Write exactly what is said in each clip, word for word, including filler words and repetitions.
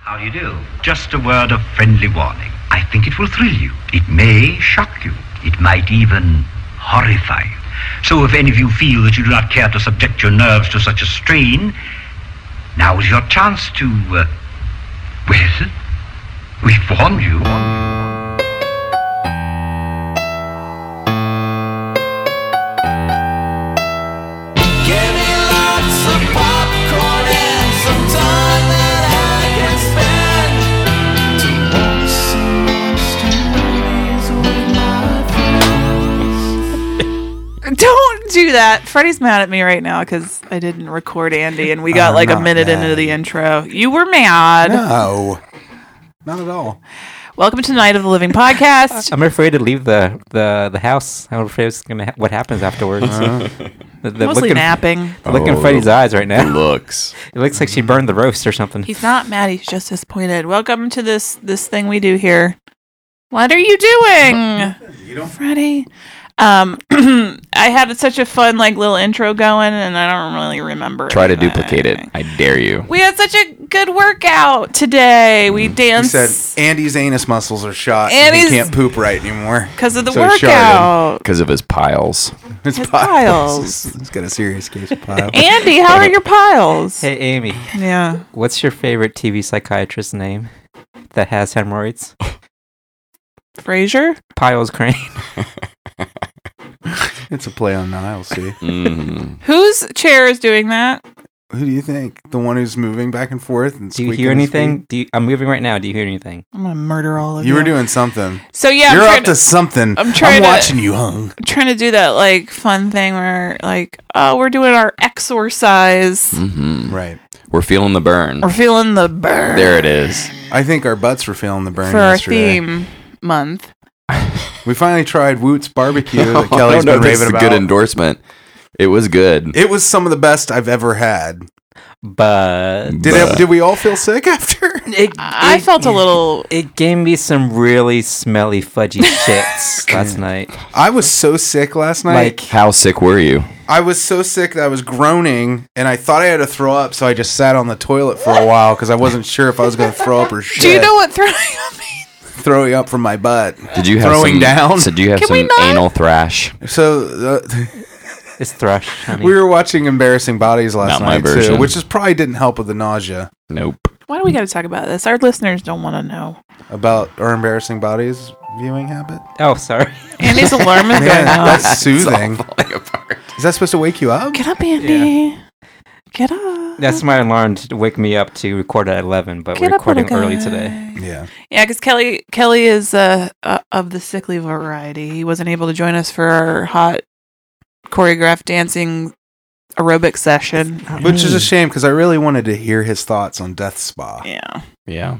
How do you do? Just a word of friendly warning. I think it will thrill you. It may shock you. It might even horrify you. So if any of you feel that you do not care to subject your nerves to such a strain, now is your chance to, uh, well, we've warned you. Don't do that. Freddie's mad at me right now because I didn't record Andy and we got I'm like a not minute mad. into the intro. You were mad. No, not at all. Welcome to Night of the Living podcast. I'm afraid to leave the, the, the house. I'm afraid it's gonna ha- what happens afterwards. Uh, the, the Mostly look in- napping. the look in Oh, Freddie's eyes right now. It looks. It looks like she burned the roast or something. He's not mad. He's just disappointed. Welcome to this this thing we do here. What are you doing, You don't. Freddie? Um, I had such a fun like little intro going, and I don't really remember. Try to anything. duplicate it. I dare you. We had such a good workout today. We He danced. said Andy's anus muscles are shot. And Andy's- he can't poop right anymore because of the So he sharded. workout. Because of his piles. His His piles. piles. He's got a serious case of piles. Andy, how are your piles? Hey, Amy, Yeah. what's your favorite T V psychiatrist name that has hemorrhoids? Frasier? Piles Crane. It's a play on Nile, see? Mm. Whose chair is doing that? Who do you think? The one who's moving back and forth? And Do you squeaking hear his anything? feet? Do you, I'm moving right now. Do you hear anything? I'm gonna murder all of you. You were doing something. So yeah, You're I'm up trying to to, something. I'm trying I'm to- watching you, hung. I'm trying to do that like fun thing where like, oh, we're doing our exercise. hmm Right. We're feeling the burn. We're feeling the burn There it is. I think our butts were feeling the burn for our yesterday. theme month. We finally tried Woot's barbecue that Oh, Kelly's no, been this is raving a about. good endorsement. It was good. It was some of the best I've ever had. But Did it, did we all feel sick after? it, I it- felt a little. It gave me some really smelly, fudgy shits last night. I was so sick last night. Like, How sick were you? I was so sick that I was groaning, and I thought I had to throw up, so I just sat on the toilet for a while because I wasn't sure if I was going to throw up or shit. Do you know what throwing up means? Throwing up from my butt. Did you have Throwing some, down? So do you have Can we some not? anal thrash? So uh, it's thrush, honey. we were watching Embarrassing Bodies last Not my night too, version. which is probably didn't help with the nausea Nope. Why do we got to talk about this? Our listeners don't want to know. about our Embarrassing Bodies viewing habit. Oh, sorry. Andy's alarm is going Man, off. that's soothing. Falling apart. Is that supposed to wake you up? Get up, Andy. Get up. That's my alarm to wake me up to record at eleven, but Get we're up, little recording early guy. today. Yeah. Yeah, because Kelly Kelly is uh, uh, of the sickly variety. He wasn't able to join us for our hot choreographed dancing aerobic session. Which is a shame because I really wanted to hear his thoughts on Death Spa. Yeah, Yeah.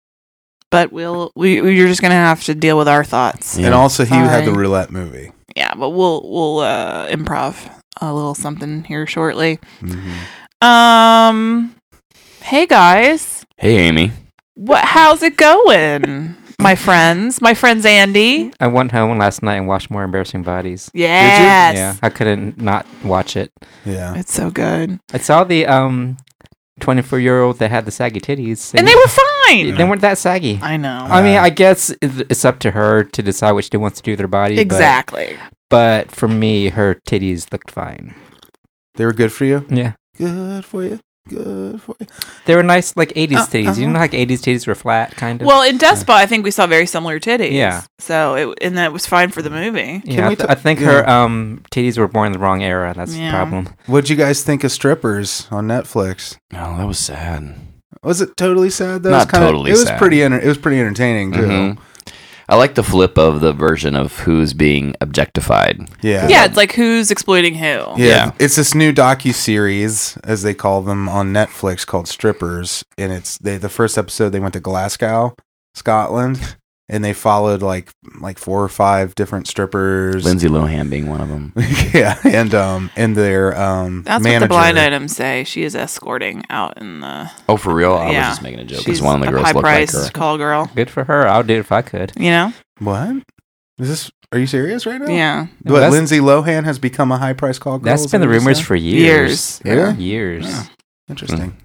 but we'll we we- you're just gonna have to deal with our thoughts. Yeah. And also, he had the Fine. roulette movie. Yeah, but we'll we'll uh, improv a little something here shortly. Mm-hmm. Um, hey guys, Hey, Amy. what? How's it going, my friends? My friends, Andy. I went home last night and watched more Embarrassing Bodies. Yes. Yeah, I couldn't not watch it. Yeah. It's so good, I saw the um twenty-four-year-old that had the saggy titties. and they were fine. They weren't that saggy. I know. I mean, I guess it- it's up to her to decide what she wants to do with her body. but- Exactly. But, for me, her titties looked fine. They were good for you? Yeah. Good for you. Good for you. They were nice, like eighties Uh, titties. You uh-huh. know, like eighties titties were flat, kind of. Well, in Death Spa, I think we saw very similar titties. Yeah. So it and that was fine for the movie. yeah, I, we th- ta- I think yeah. her um titties were born in the wrong era. That's Yeah. the problem. What'd you guys think of Strippers on Netflix? Oh, that was sad. Was it totally sad though? Not It was kinda- totally It was sad. pretty. Enter- it was pretty entertaining too. Mhm. I like the flip of the version of who's being objectified. Yeah. Yeah, it's like who's exploiting who. Yeah. Yeah. It's this new docu series, as they call them on Netflix, called Strippers, and it's they the first episode they went to Glasgow, Scotland, and they followed like like four or five different strippers. Lindsay Lohan being one of them. yeah, and um and their um That's manager. what the blind items say. She is escorting out in the. Oh, for real? I Yeah. was just making a joke She's because one of the a girls looked like high-priced her. call girl. Good for her. I'll do it if I could. You know? What? Is this? Are you serious right now? Yeah. What, That's- Lindsay Lohan has become a high price call girl? That's is been that the what you rumors said? for years. Years. Yeah. Years. Yeah. Interesting.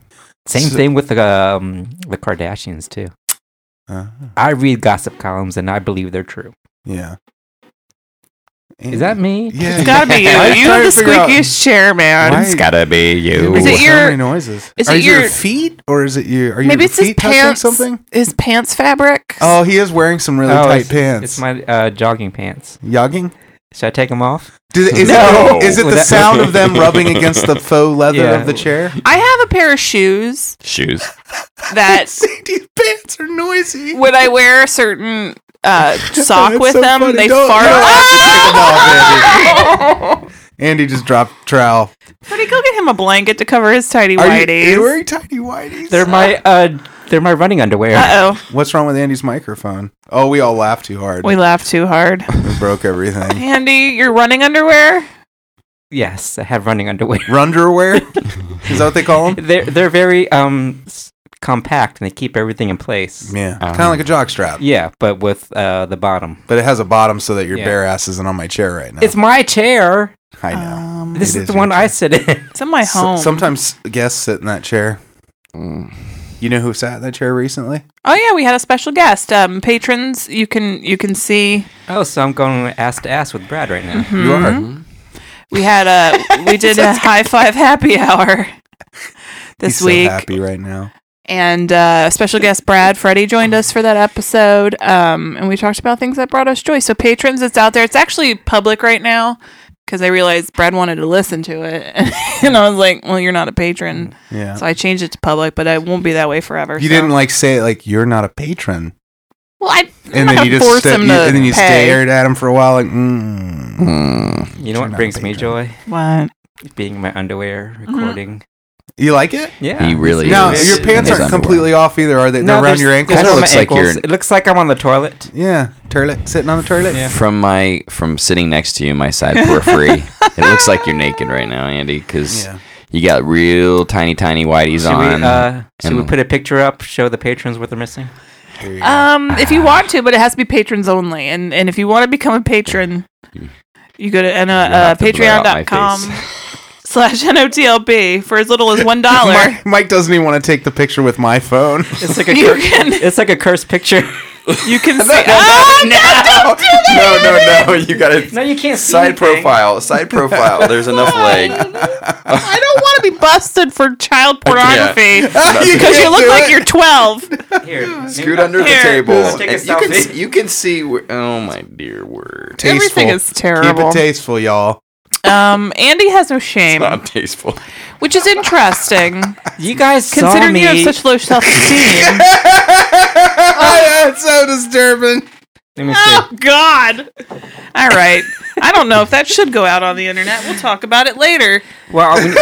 Same So- thing with the um, the Kardashians too. Uh, I read gossip columns and I believe they're true. yeah. Is that me? Yeah. It's gotta be you. I was You trying have the to figure out- squeakiest chair, man. Why- It's gotta be you. Is it So your- many noises? is are it your your- feet or is it your? Are your Maybe it's his feet touching pants. something? His pants fabric. Oh, he is wearing some really Oh, tight it's, pants. It's my uh, jogging pants. Yogging? Should I take them off? Do they, is, No. it, is it Would the that- sound of them rubbing against the faux leather Yeah. of the chair? I have a pair of shoes Shoes. that Sandy's pants are noisy. when I wear a certain uh, sock That's with so them, funny. they Don't- fart. no, Ah! Andy. Andy just dropped trowel. Buddy, go get him a blanket to cover his tidy Are you, whities. you wearing tiny whities? They're my uh, they're my running underwear. Uh oh, What's wrong with Andy's microphone? Oh, we all laughed too hard. we laughed too hard. We broke everything. Andy, your running underwear? Yes, I have running underwear. Runderwear? Is that what they call them? They're they're very um s- compact and they keep everything in place. Yeah, Uh-huh. kind of like a jock strap. Yeah, but with uh, the bottom. But it has a bottom so that your Yeah. bare ass isn't on my chair right now. It's my chair. I know. Um, This It is is the your one I chair. sit in. it's in my So- home. sometimes guests sit in that chair. Mm. You know who sat in that chair recently? Oh yeah, we had a special guest. Um, patrons, you can you can see. Oh, so I'm going ass to ass with Brad right now. You are. Mhm. We had a we did a high five happy hour this He's week. so happy right now. And uh, special guest Brad Freddie joined us for that episode, um, and we talked about things that brought us joy. So patrons, it's out there. It's actually public right now because I realized Brad wanted to listen to it, and I was like, "Well, you're not a patron," Yeah. so I changed it to public. But it won't be that way forever. You so. didn't like say it like you're not a patron, Well, I and then you just force sta- him you- to and then you pay. stared at him for a while like, mm. Mm. You know You're what not brings a me patron. joy? What? Being in my underwear, recording. You like it? Yeah. He really Now is. your pants His aren't underwear. completely off either, are they? They're around there's- your ankles. there's Kinda on looks my like ankles. you're- It looks like I'm on the toilet. Yeah, toilet, sitting on the toilet. Yeah. From my from sitting next to you, my side periphery, it looks like you're naked right now, Andy, because Yeah. you got real tiny, tiny whiteys Should on. we uh, should we and- put a picture up? Show the patrons what they're missing. There you go. Um, if you want to, but it has to be patrons only. And and if you want to become a patron, you go to and, uh, You uh, have to blur out my patreon.com face. slash N O T L P for as little as one dollar. Mike, Mike doesn't even want to take the picture with my phone. It's like a You cur- can- it's like a cursed picture. You can see. Oh, no, don't do that! no, no, no! You got to No, you can't see side anything. profile, side profile. There's enough leg. I don't want to be busted for child pornography You because you can't look do like it. you're twelve. Here, Scoot maybe- under the Here, table. take a And you can selfie. see, you can see. Where, oh my dear word! Tasteful. Everything is Keep terrible. it tasteful, y'all. Um, Andy has no shame, Not tasteful. which is interesting You guys saw considering me. you have such low self-esteem. That's so disturbing. Let me see. Oh God! All right, I don't know if that should go out on the internet. We'll talk about it later. Well, we, we,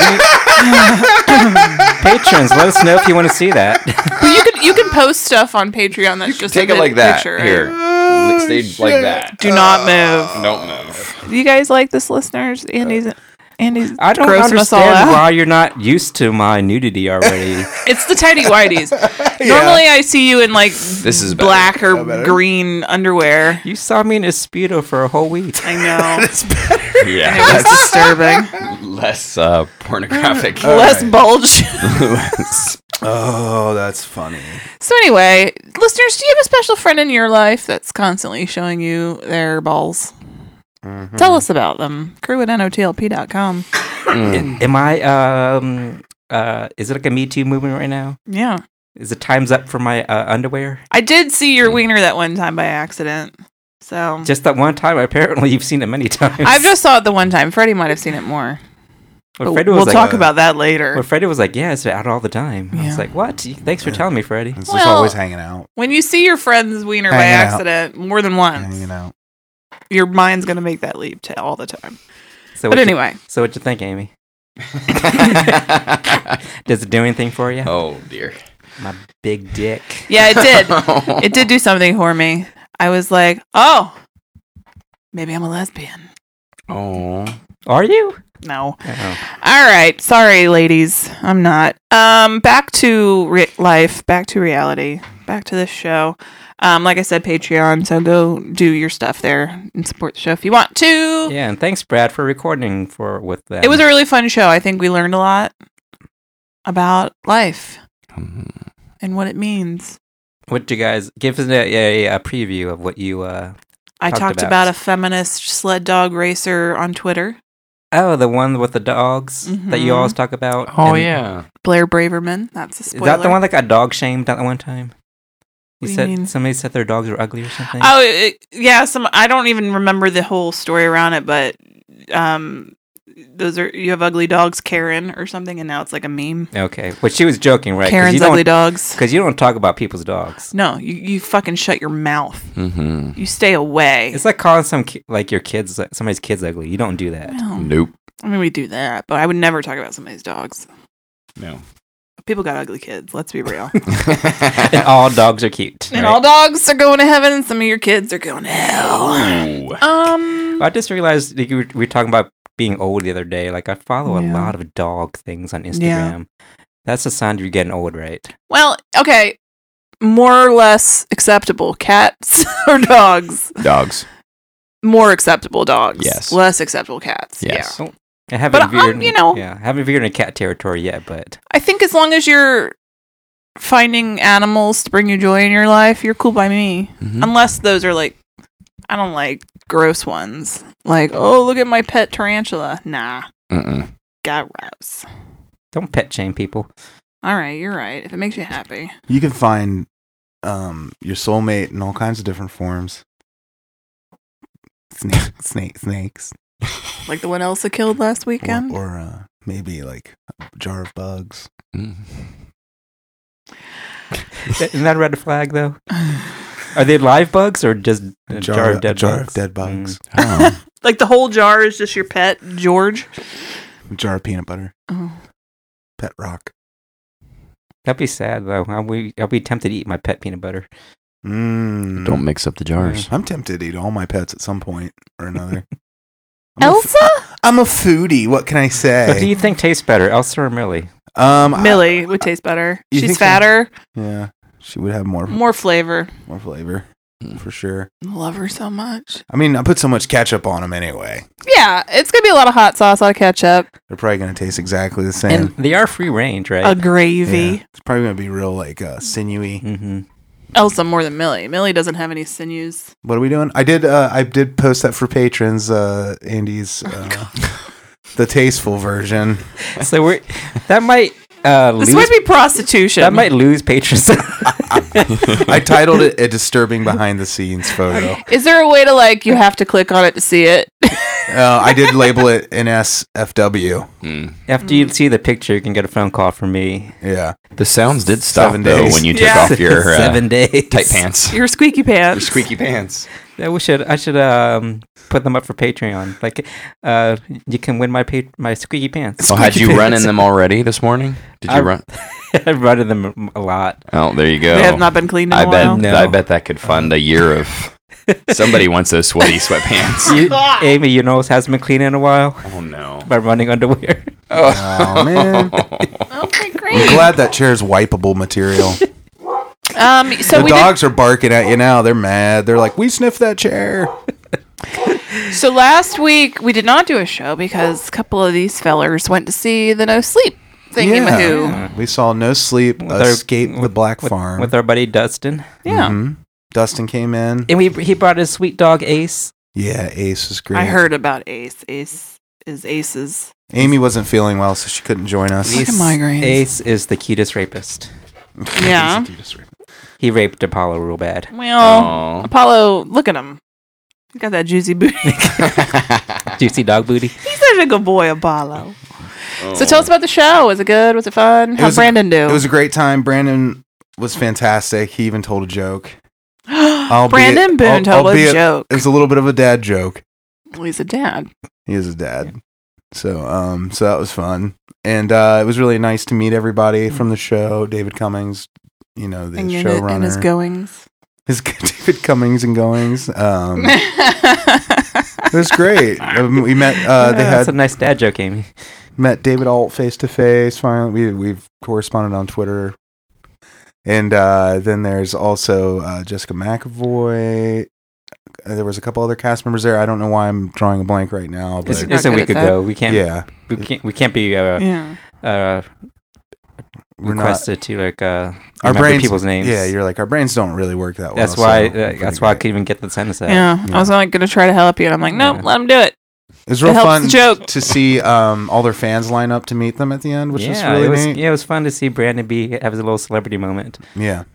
patrons, let us know if you want to see that. But you can you can post stuff on Patreon. That's just Take a it like that. picture, right? Here, Oh, stay like that. Do not move. Don't move. Do you guys like this, listeners? Andy's Andy's I don't grossing us all understand out. why you're not used to my nudity already. It's the tidy whities. Normally, I see you in like This is better. black or That better? green underwear. You saw me in a Speedo for a whole week. I know. Yeah, That's disturbing. less uh, pornographic. Less right. bulge. Less. Oh, that's funny. So anyway, listeners, do you have a special friend in your life that's constantly showing you their balls? Mm-hmm. Tell us about them. Crew at N O T L P dot com. Mm. Am I, um, uh, is it like a Me Too movement right now? Yeah. Is it time's up for my uh, underwear? I did see your wiener that one time by accident. So Just that one time? Apparently you've seen it many times. I've just saw it the one time. Freddie might have seen it more. Well, But Freddie was we'll like, talk uh, about that later. well, Freddie was like, yeah, it's out all the time. I Yeah. was like, what? Thanks for telling me, Freddie. It's just Well- always hanging out. When you see your friend's wiener by Hanging out. accident more than once, Hanging out. your mind's gonna make that leap to all the time. So But what you- anyway, so what you think, Amy? Does it do anything for you? Oh dear. Uh, My big dick. yeah, it did. It did do something for me. I was like, oh, maybe I'm a lesbian. Oh. Are you? No. Oh. All right. Sorry, ladies. I'm not. Um, back to re- life, back to reality, back to this show. Um, like I said, Patreon. So go do your stuff there and support the show if you want to. Yeah, and thanks, Brad, for recording for with them. It was a really fun show. I think we learned a lot about life and what it means. What do you guys give us a, a, a preview of what you? Uh, I talked talked about. about a feminist sled dog racer on Twitter, oh, the one with the dogs that you Mhm. always talk about. Oh, And yeah. Blair Braverman. That's a Is spoiler. that the one that got dog shamed that one time? You What do you said mean? somebody said their dogs were ugly or something. Oh, it, yeah. Some I don't even remember the whole story around it, but um, those are you have ugly dogs, Karen or something, and now it's like a meme. Okay, but she was joking, right? Karen's you ugly dogs. Because you don't talk about people's dogs. No, you, you fucking shut your mouth. Mm-hmm. You stay away. It's like calling some ki- like your kids, somebody's kids ugly. You don't do that. Well, Nope. I mean, we do that, but I would never talk about somebody's dogs. No. People got ugly kids. Let's be real. And all dogs are cute. And right? all dogs are going to heaven, and some of your kids are going to hell. Ooh. Um, I just realized that you were, we were talking about being old the other day. Like I follow Yeah. a lot of dog things on Yeah. Instagram. That's a sign you're getting old, right? well, okay. More or less acceptable cats or dogs. Dogs. More acceptable dogs. Yes. Less acceptable cats. Yes. Yeah. I haven't But, um, veered, you know- yeah, I haven't veered in cat territory yet, but I think as long as you're finding animals to bring you joy in your life, you're cool by me. Mhm. Unless those are like, I don't like gross ones. Like, oh, look at my pet tarantula. Nah. Mm-mm. Gross. don't pet shame people. All right, you're right. If it makes you happy. You can find um, your soulmate in all kinds of different forms. Snake, snake, snakes, Like the one Elsa killed last or, weekend. or uh, maybe like a jar of bugs. Mm. Isn't that a red flag though? Are they live bugs or just a jar, of dead a jar bugs? of dead bugs. Oh. Like the whole jar is just your pet, George. A jar of peanut butter. Oh. Pet rock. That'd be sad though. I'll be, I'll be tempted to eat my pet peanut butter. Mm. Don't mix up the jars. I'm tempted to eat all my pets at some point or another. I'm a f- Elsa? I'm a foodie. What can I What do say? you think tastes better, Elsa or Millie? Um, I- Millie would taste better. You She's think so? fatter, yeah, she would have more more flavor. more flavor for sure. Love her so much. I mean, I put so much ketchup on them anyway. Yeah, it's gonna be a lot of hot sauce, a lot of ketchup, They're probably gonna taste exactly the same. And they are free range, right? a gravy. Yeah. It's probably gonna be real like uh, sinewy. mm-hmm. Elsa more than Millie. Millie doesn't have any sinews. What are we doing? I did. Uh, I did post that for patrons. Uh, Andy's uh, the tasteful version. So we're that might uh, This lose might be prostitution. that might lose patrons. I titled it a disturbing behind the scenes photo. Is there a way to like you have to click on it to see it? Uh, I did label it an S F W. Mm. After you see the picture, you can get a phone call from me. Yeah. The sounds did stop Seven though days. when you took Yeah. off your uh, seven days tight pants. Your squeaky pants. Squeaky pants. Yeah, we should. I should um put them up for Patreon. Like, uh, you can win my pa- my squeaky pants. Oh, had Squeaky you run pants. in them already this morning? Did you I- run? I've run in them a lot. Oh, there you go. They have not been cleaned in I a bet. while. No. I bet that could fund a year of. Somebody wants those sweaty sweatpants. You, Amy, you know, hasn't been clean in a while Oh no. by running underwear. Oh man. Okay, I'm great. glad that chair's wipeable material. Um, so the we dogs are barking at you now. They're mad. They're like, we sniffed that chair. did, so last week we did not do a show because a couple of these fellers went to see the No Sleep thingy Yeah. mahoo. We saw No Sleep, With our- Escape the Black with, Farm. with our buddy Dustin, Yeah, Mhm. Dustin came in. and we he brought his sweet dog Ace. Yeah, Ace was great. I heard about Ace. Ace is Aces. Amy wasn't feeling well, so she couldn't join us. Like a migraine. Ace is the cutest rapist. Yeah. He's the cutest rapist. He raped Apollo real bad. Well, Aw. Apollo, look at him. He got that juicy booty. Juicy dog booty. He's such a good boy, Apollo. So tell us about the show. Was it good? Was it fun? How'd was a- Brandon do? It was a great time. Brandon was fantastic. He even told a joke. Albeit- Brandon Boone al- told a albeit joke. It was a little bit of a dad joke. Well, he's a dad. He is a dad. So um so that was fun. And uh it was really nice to meet everybody from the show. David Cummings, you know, the And, and, showrunner. and his goings. his David Cummings and goings. Um it was great. Um, we met uh they Yeah, had that's a nice dad joke, Amy. met David Alt face to face. Finally, we we've corresponded on Twitter, and uh, then there's also uh, Jessica McAvoy. Uh, there was a couple other cast members there. I don't know why I'm drawing a blank right now, but It's, You're it's not a good week at that. ago. We can't. yeah, We can't. We can't be. Uh, Yeah. uh, we're not. requested to like uh, Our remember brains, people's names. Yeah, you're like our brains don't really work that well. That's why. so Uh, we're that's pretty why I great. couldn't even get the sentence out. Yeah. Yeah. I was like going to try to help you, and I'm like, nope, Yeah. let him do it. It was real It helps fun the joke. to see um, all their fans line up to meet them at the end, which yeah, was really it was. neat. Yeah, it was fun to see Brandon be have his little celebrity moment. Yeah,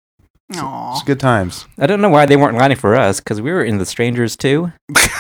Aw. it's good times. I don't know why they weren't lining for us because we were in The Strangers too.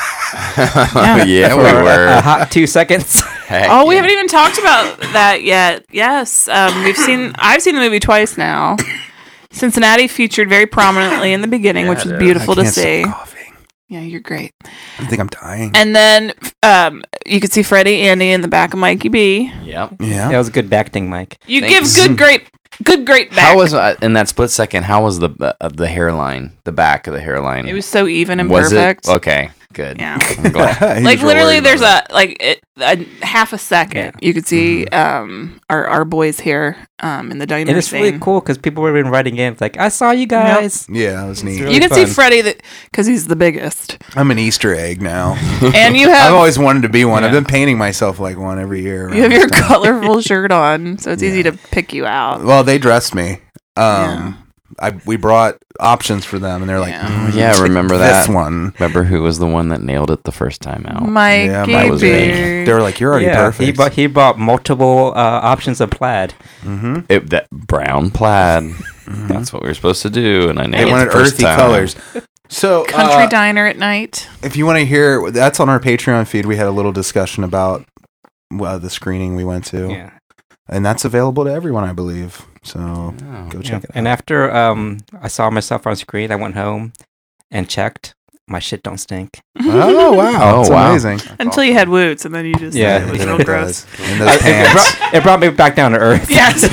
yeah, we for a were. hot two seconds. Heck Oh, we yeah. haven't even talked about that yet. Yes, um, we've seen. I've seen the movie twice now. Cincinnati featured very prominently in the beginning, which was Yeah, beautiful I to can't stop see. coughing. Yeah, you're great. I think I'm dying. And then um, you could see Freddie, Andy in the back of Mikey B. Yep. yeah, That was good acting, Mike. You Thanks. give good, great, good, great back. How was uh, in that split second? How was the uh, the hairline, the back of the hairline? It was so even and was perfect. it okay? Good. Yeah. I'm glad. He's Like real literally, worried there's about a like it, a half a second. Yeah. You could see um, our our boys here um, in the diner And it's scene. really cool because people were been writing in like, "I saw you guys." it. Yeah, it was neat. really You can see fun. Freddie that because he's the biggest, I'm an Easter egg now. and you I've have always wanted to be one. I've Yeah. been painting myself like one every year. you have around your this time. colorful shirt on, so it's easy to pick you out. Well, they dressed me. Um, I we brought options for them, and they're like, Yeah. "Mm, Yeah, remember this that? one." Remember who was the one that nailed it the first time out? Mikey Yeah, that was B. me. They were like, "You're already yeah, perfect." he bought he bought multiple uh, options of plaid. mm-hmm. It, that brown plaid. That's what we were supposed to do, and I They nailed it wanted the first earthy time. colors. So, Country uh, diner at night. if you want to hear, that's on our Patreon feed. We had a little discussion about uh, the screening we went to, Yeah. and that's available to everyone, I believe. So Oh. go Yeah. check it out. And after um, I saw myself on screen, I went home and checked. My shit don't stink. Oh wow, Oh, that's wow. amazing. Until you had woots, and then you just Yeah, yeah, it was Look real at gross. those. In those I- it, pants, brought, it brought me back down to earth. Yes.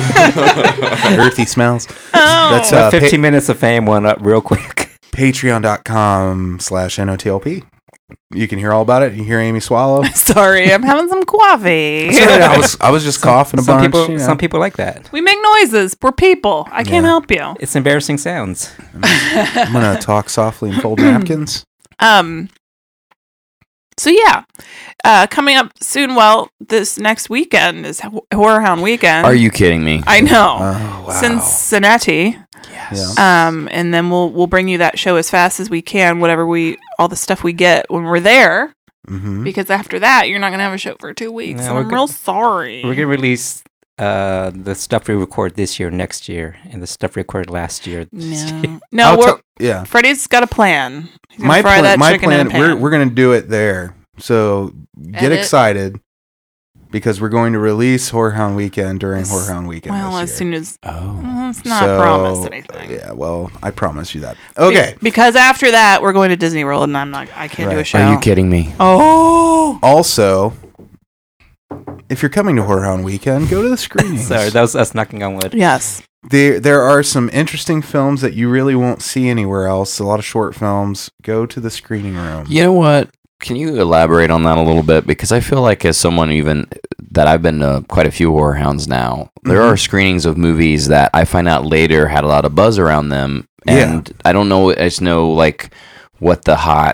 earthy smells. Oh. That's So uh, pa- fifteen minutes of fame went up real quick. patreon.com slash N-O-T-L-P. You can hear all about it. You hear Amy swallow. Sorry, I'm having some coffee. Sorry, I was I was just coughing a some bunch. people, you know. some people like that. We make noises. We're people. I can't Yeah. help you. It's embarrassing sounds. I'm gonna talk softly and fold napkins. Um. So yeah, uh, coming up soon. Well, this next weekend is Ho- Horror Hound weekend. Are you kidding me? I know. Oh wow. Cincinnati. Yes. Yeah. Um, and then we'll we'll bring you that show as fast as we can. Whatever we all the stuff we get when we're there. Mm-hmm. Because after that, you're not gonna have a show for two weeks. No, and we're I'm go- real sorry. We're gonna release uh, the stuff we record this year, next year, and the stuff we recorded last year. this year. no, no. I'll We're, tell- yeah. Freddie's got a plan. He's gonna My fry plan. that My chicken in a plan. We're pan. we're gonna do it there. So get Edit. excited because we're going to release Horror Hound Weekend during Yes. Horror Hound Weekend. Well, this as year. soon as Oh. well, it's not So, promised anything. Yeah. Well, I promise you that. Okay. Be- because after that, we're going to Disney World, and I'm not. I can't do a Right. show. Are you kidding me? Oh, Also, if you're coming to Horror Hound Weekend, go to the screenings. Sorry, that was us knocking on wood. yes. There, there are some interesting films that you really won't see anywhere else. A lot of short films. Go to the screening room. You know what? Can you elaborate on that a little bit? Because I feel like as someone even that I've been to quite a few horror hounds now, there Mhm. are screenings of movies that I find out later had a lot of buzz around them, and I don't know. I just know like what the hot,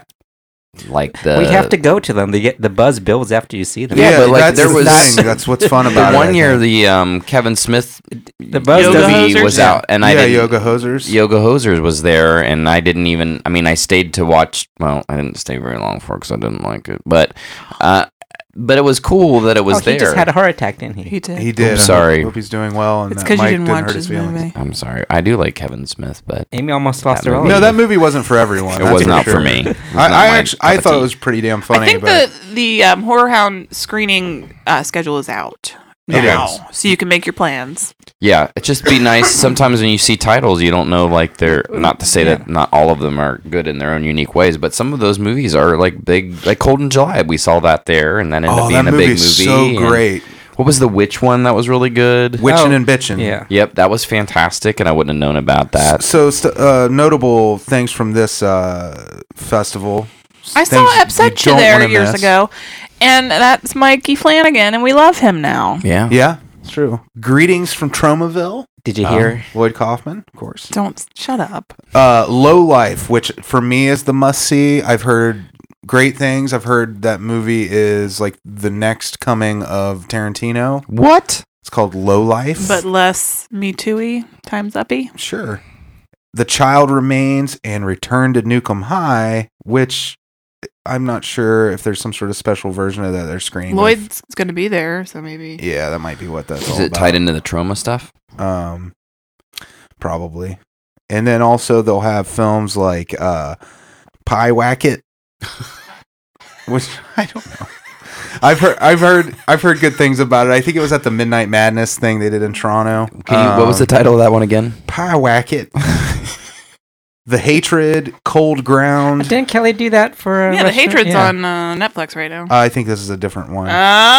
like the. we have to go to them. The get the buzz builds after you see them. Yeah, but, like, that's there the was- thing. That's what's fun The about it. one I year, think. the um, Kevin Smith The buzz Yoga doesn't. movie Hosers? was Yeah. out, and I yeah, didn't. Yoga Hosers. Yoga Hosers was there, and I didn't even. I mean, I stayed to watch. Well, I didn't stay very long for it because I didn't like it, but, uh, but it was cool that it was Oh, there. he just had a heart attack, didn't he? He did. He did. I'm I sorry. Hope he's doing well. And it's that because you Mike didn't watch hurt his feelings. movie. I'm sorry. I do like Kevin Smith, but Amy almost lost That her movie- own. No, that movie wasn't for everyone. it that's was for not sure. for me. It was I, not I my actually, cup I of thought tea. it was pretty damn funny. I think but the the um, Horror Hound screening uh, schedule is out It now, is. so you can make your plans. Yeah, it just be nice. Sometimes when you see titles, you don't know like they're not to say that not all of them are good in their own unique ways, but some of those movies are like big, like Cold in July. We saw that there, and that ended oh, up being that a big movie is movie. so and great. What was the witch one that was really good? Witchin' Oh, and Bitchin'. Yeah. Yep, that was fantastic, and I wouldn't have known about that. So, st- uh, notable things from this uh, festival. I Things saw you Upset You don't there wanna years miss. ago, and that's Mikey Flanagan, and we love him now. Yeah, Yeah, it's true. Greetings from Tromaville. Did you Oh. hear? Lloyd Kaufman, of course. Don't shut up. Uh, Low Life, which for me is the must see. I've heard great things. I've heard that movie is like the next coming of Tarantino. What? It's called Low Life. But less Me Too-y, times uppy. Sure. The Child Remains and Return to Nukem High, which I'm not sure if there's some sort of special version of that they're screening. Lloyd's going to be there, so maybe. Yeah, that might be what that's Is all it about. tied into the trauma stuff? Um, probably. And then also they'll have films like uh, Pie Wacket, which I don't know. I've heard, I've heard, I've heard good things about it. I think it was at the Midnight Madness thing they did in Toronto. Can you, what was the Um, title of that one again? Pie Wacket. The Hatred, Cold Ground. Didn't Kelly do that for? Uh, Yeah, The Russia? Hatred's Yeah. on uh, Netflix right now. I think this is a different one.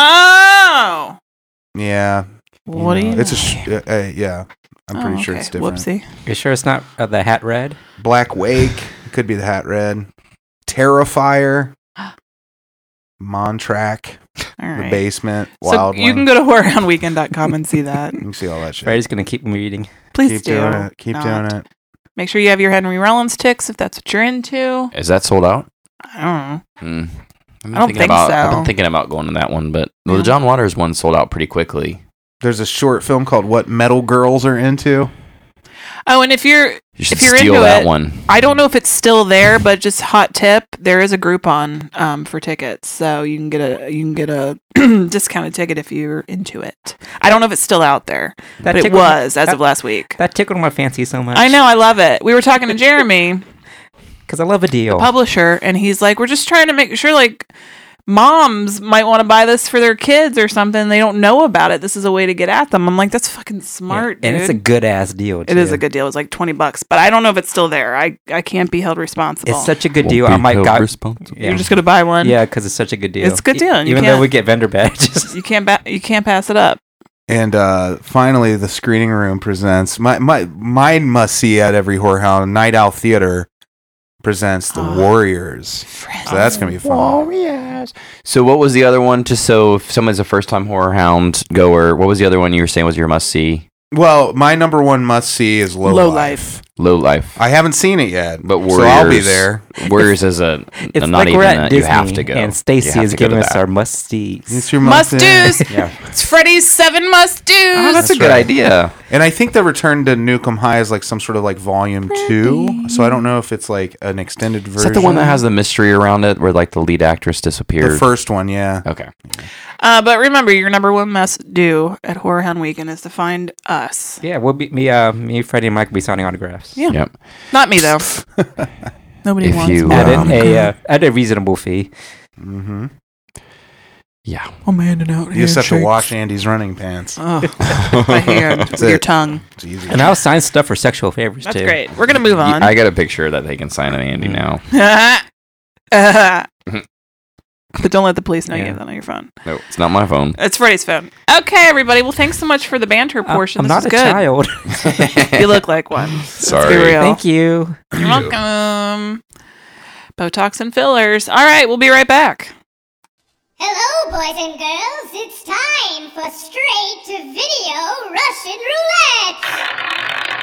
Oh! yeah. What do you It's a know? sh- uh, uh, yeah. I'm pretty Oh, sure okay. it's different. Whoopsie. You sure it's not uh, the Hat Red? Black Wake. Could be the Hat Red. Terrifier. Montrack. All The right. Basement. So Wild you can One. go to horror hound weekend dot com and see that. You can see all that shit. Freddy's gonna keep me reading. Please Keep do. doing it. Keep not. doing it. Make sure you have your Henry Rollins ticks if that's what you're into. Is that sold out? I don't know. Mm. I've been I don't thinking think about, I've been so. thinking about going to that one, but Yeah. the John Waters one sold out pretty quickly. There's a short film called What Metal Girls Are Into. Oh, and if you're, You should if you're steal into that it, one. I don't know if it's still there, but just hot tip, there is a Groupon um, for tickets, so you can get a you can get a discounted ticket if you're into it. I don't know if it's still out there, That but it tickled- was as that- of last week. That tickled my fancy so much. I know, I love it. We were talking to Jeremy, because I love a the deal. publisher, and he's like, "We're just trying to make sure, like, moms might want to buy this for their kids or something. They don't know about it. This is a way to get at them." I'm like, "That's fucking Yeah, smart, and dude." it's a good ass deal. It is too. a good deal. It's like twenty bucks, but I don't know if it's still there. I, I can't be held responsible. It's such a good Won't deal. be I might held got. responsible. Yeah. You're just gonna buy one. Yeah, because it's such a good deal. It's a good deal, and E- you even though can't- we get vendor badges. You can't ba- you can't pass it up. And uh, finally, the screening room presents my my my must see at every whorehound. Night Owl Theater presents The Oh. Warriors. So that's gonna be fun. Warriors. So what was the other one? Just so if someone's a first time horror hound goer, what was the other one you were saying was your must see? Well, my number one must see is Low, Low Life. Low Life. I haven't seen it yet, But Warriors, so I'll be there. Warriors is a, It's not like even we're at that. Disney, You have to go. and You Stacy have is to go to giving us that. our must-sees. It's your Must see. do's. Yeah. It's Freddy's seven must do's. Oh, that's, That's a good right. idea. And I think the Return to Nukem High is like some sort of like volume two. So I don't know if it's like an extended version. Is that the one that has the mystery around it, where like the lead actress disappeared? the first one? Yeah. Okay. Uh, but remember, your number one must do at Horror Hound Weekend is to find us. Yeah, we'll be me, uh, me, Freddie, and Mike will be signing autographs. Yeah. Yep. Not me though. Nobody If wants you, me. At Um, a, a uh, at a reasonable fee. Mm-hmm. Yeah. I'm handing out. You just have to wash Andy's running pants. Oh, my hand with it. your tongue. It's easy. And I'll sign stuff for sexual favors That's too. great. We're gonna move on. I got a picture that they can sign on Andy now. Uh, but don't let the police know you Yeah. have that on your phone. No, it's not my phone. It's Freddy's phone. Okay, everybody. Well, thanks so much for the banter Uh, portion. I'm this not is a good. child. You look like one. Sorry. Let's be real. Thank you. You're welcome. Botox and fillers. All right, we'll be right back. Hello, boys and girls. It's time for straight to video Russian roulette.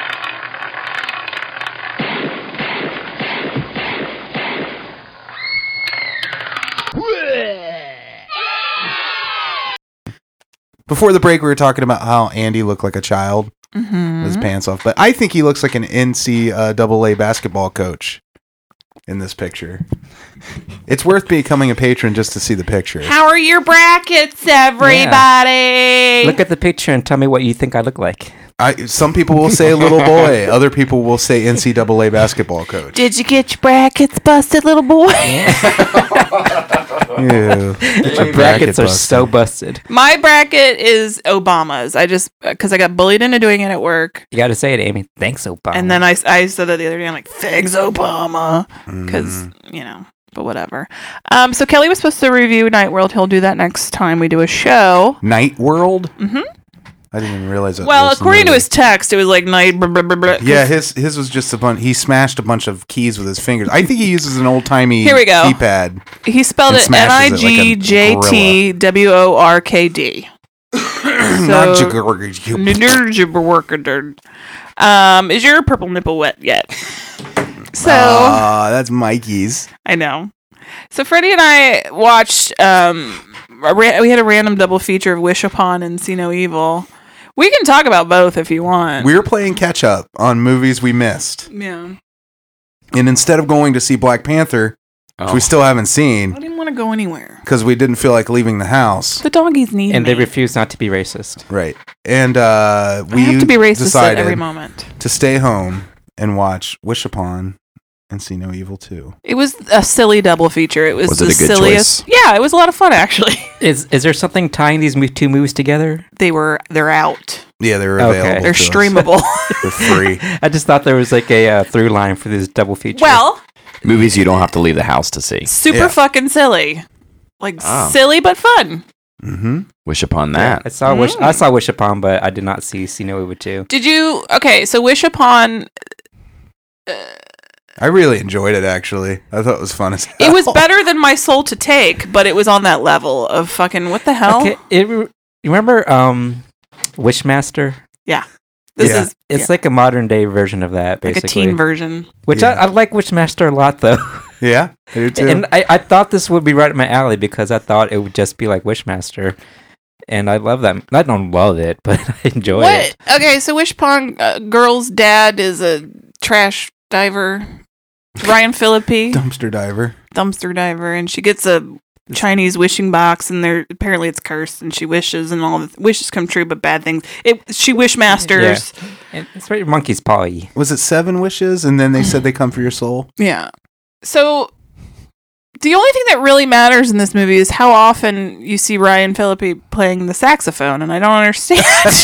Before the break, we were talking about how Andy looked like a child Mm-hmm. with his pants off, but I think he looks like an N C double A basketball coach in this picture. It's worth becoming a patron just to see the picture. How are your brackets, everybody? Look at the picture and tell me what you think I look like. I, some people will say little boy, other people will say N C double A basketball coach. Did you get your brackets busted, little boy? Ew. My brackets are so busted. My bracket is Obama's. I just, because I got bullied into doing it at work. You got to say it, Amy. Thanks, Obama. And then I, I said that the other day. I'm like, thanks, Obama. Because, Mm. you know, but whatever. Um, so Kelly was supposed to review Night World. He'll do that next time we do a show. Night World? Mm-hmm. I didn't even realize that. Well, was the according to movie. his text, it was like night. Blah, blah, blah, blah, 'cause- Yeah, his his was just a bunch. He smashed a bunch of keys with his fingers. I think he uses an old timey Here we go. keypad. He spelled and it N I smashes it like a G J T W O R K D. Not So, jigger- um, is your purple nipple wet yet? So Ah, that's Mikey's. I know. So Freddie and I watched. Um, a ra- we had a random double feature of Wish Upon and See No Evil. We can talk about both if you want. We're playing catch up on movies we missed. Yeah. And instead of going to see Black Panther, which Oh. we still haven't seen I didn't want to go anywhere. because we didn't feel like leaving the house. The doggies need And me. they refuse not to be racist. Right. And uh, we I have to be racist decided at every moment. to stay home and watch Wish Upon and See No Evil two. It was a silly double feature. It was, Was the it a good silliest. Yeah, it was a lot of fun actually. Is is there something tying these mo- two movies together? They were they're out. Yeah, they were Okay. available. They're to us. streamable. They're free. I just thought there was like a uh, through line for this double feature. well, Movies you don't have to leave the house to see. super Yeah. fucking silly. Like Oh. silly but fun. Mm-hmm. Wish upon Yeah, that. I saw Wish. I Mm. saw Wish Upon, but I did not see See No Evil two. Did you okay, so Wish Upon I really enjoyed it, actually. I thought it was fun as hell. it was better than My Soul to Take, but it was on that level of fucking what the hell? Okay, it, re- you remember um, Wishmaster? This Yeah. is It's yeah, like a modern day version of that, like basically. a teen version. Which Yeah. I, I like Wishmaster a lot, though. Yeah, I do too. And I, I thought this would be right up my alley because I thought it would just be like Wishmaster. And I love that. I don't love it, but I enjoy What? it. Okay, so Wish Upon uh, girl's dad is a trash diver. Ryan Phillippe, Dumpster diver. dumpster diver, and she gets a Chinese wishing box, and there apparently it's cursed, and she wishes, and all the wishes come true, but bad things. It she wish masters. And it's very monkey's paw-y. Was it seven wishes? And then they said they come for your soul? Yeah. So the only thing that really matters in this movie is how often you see Ryan Phillippe playing the saxophone, and I don't understand.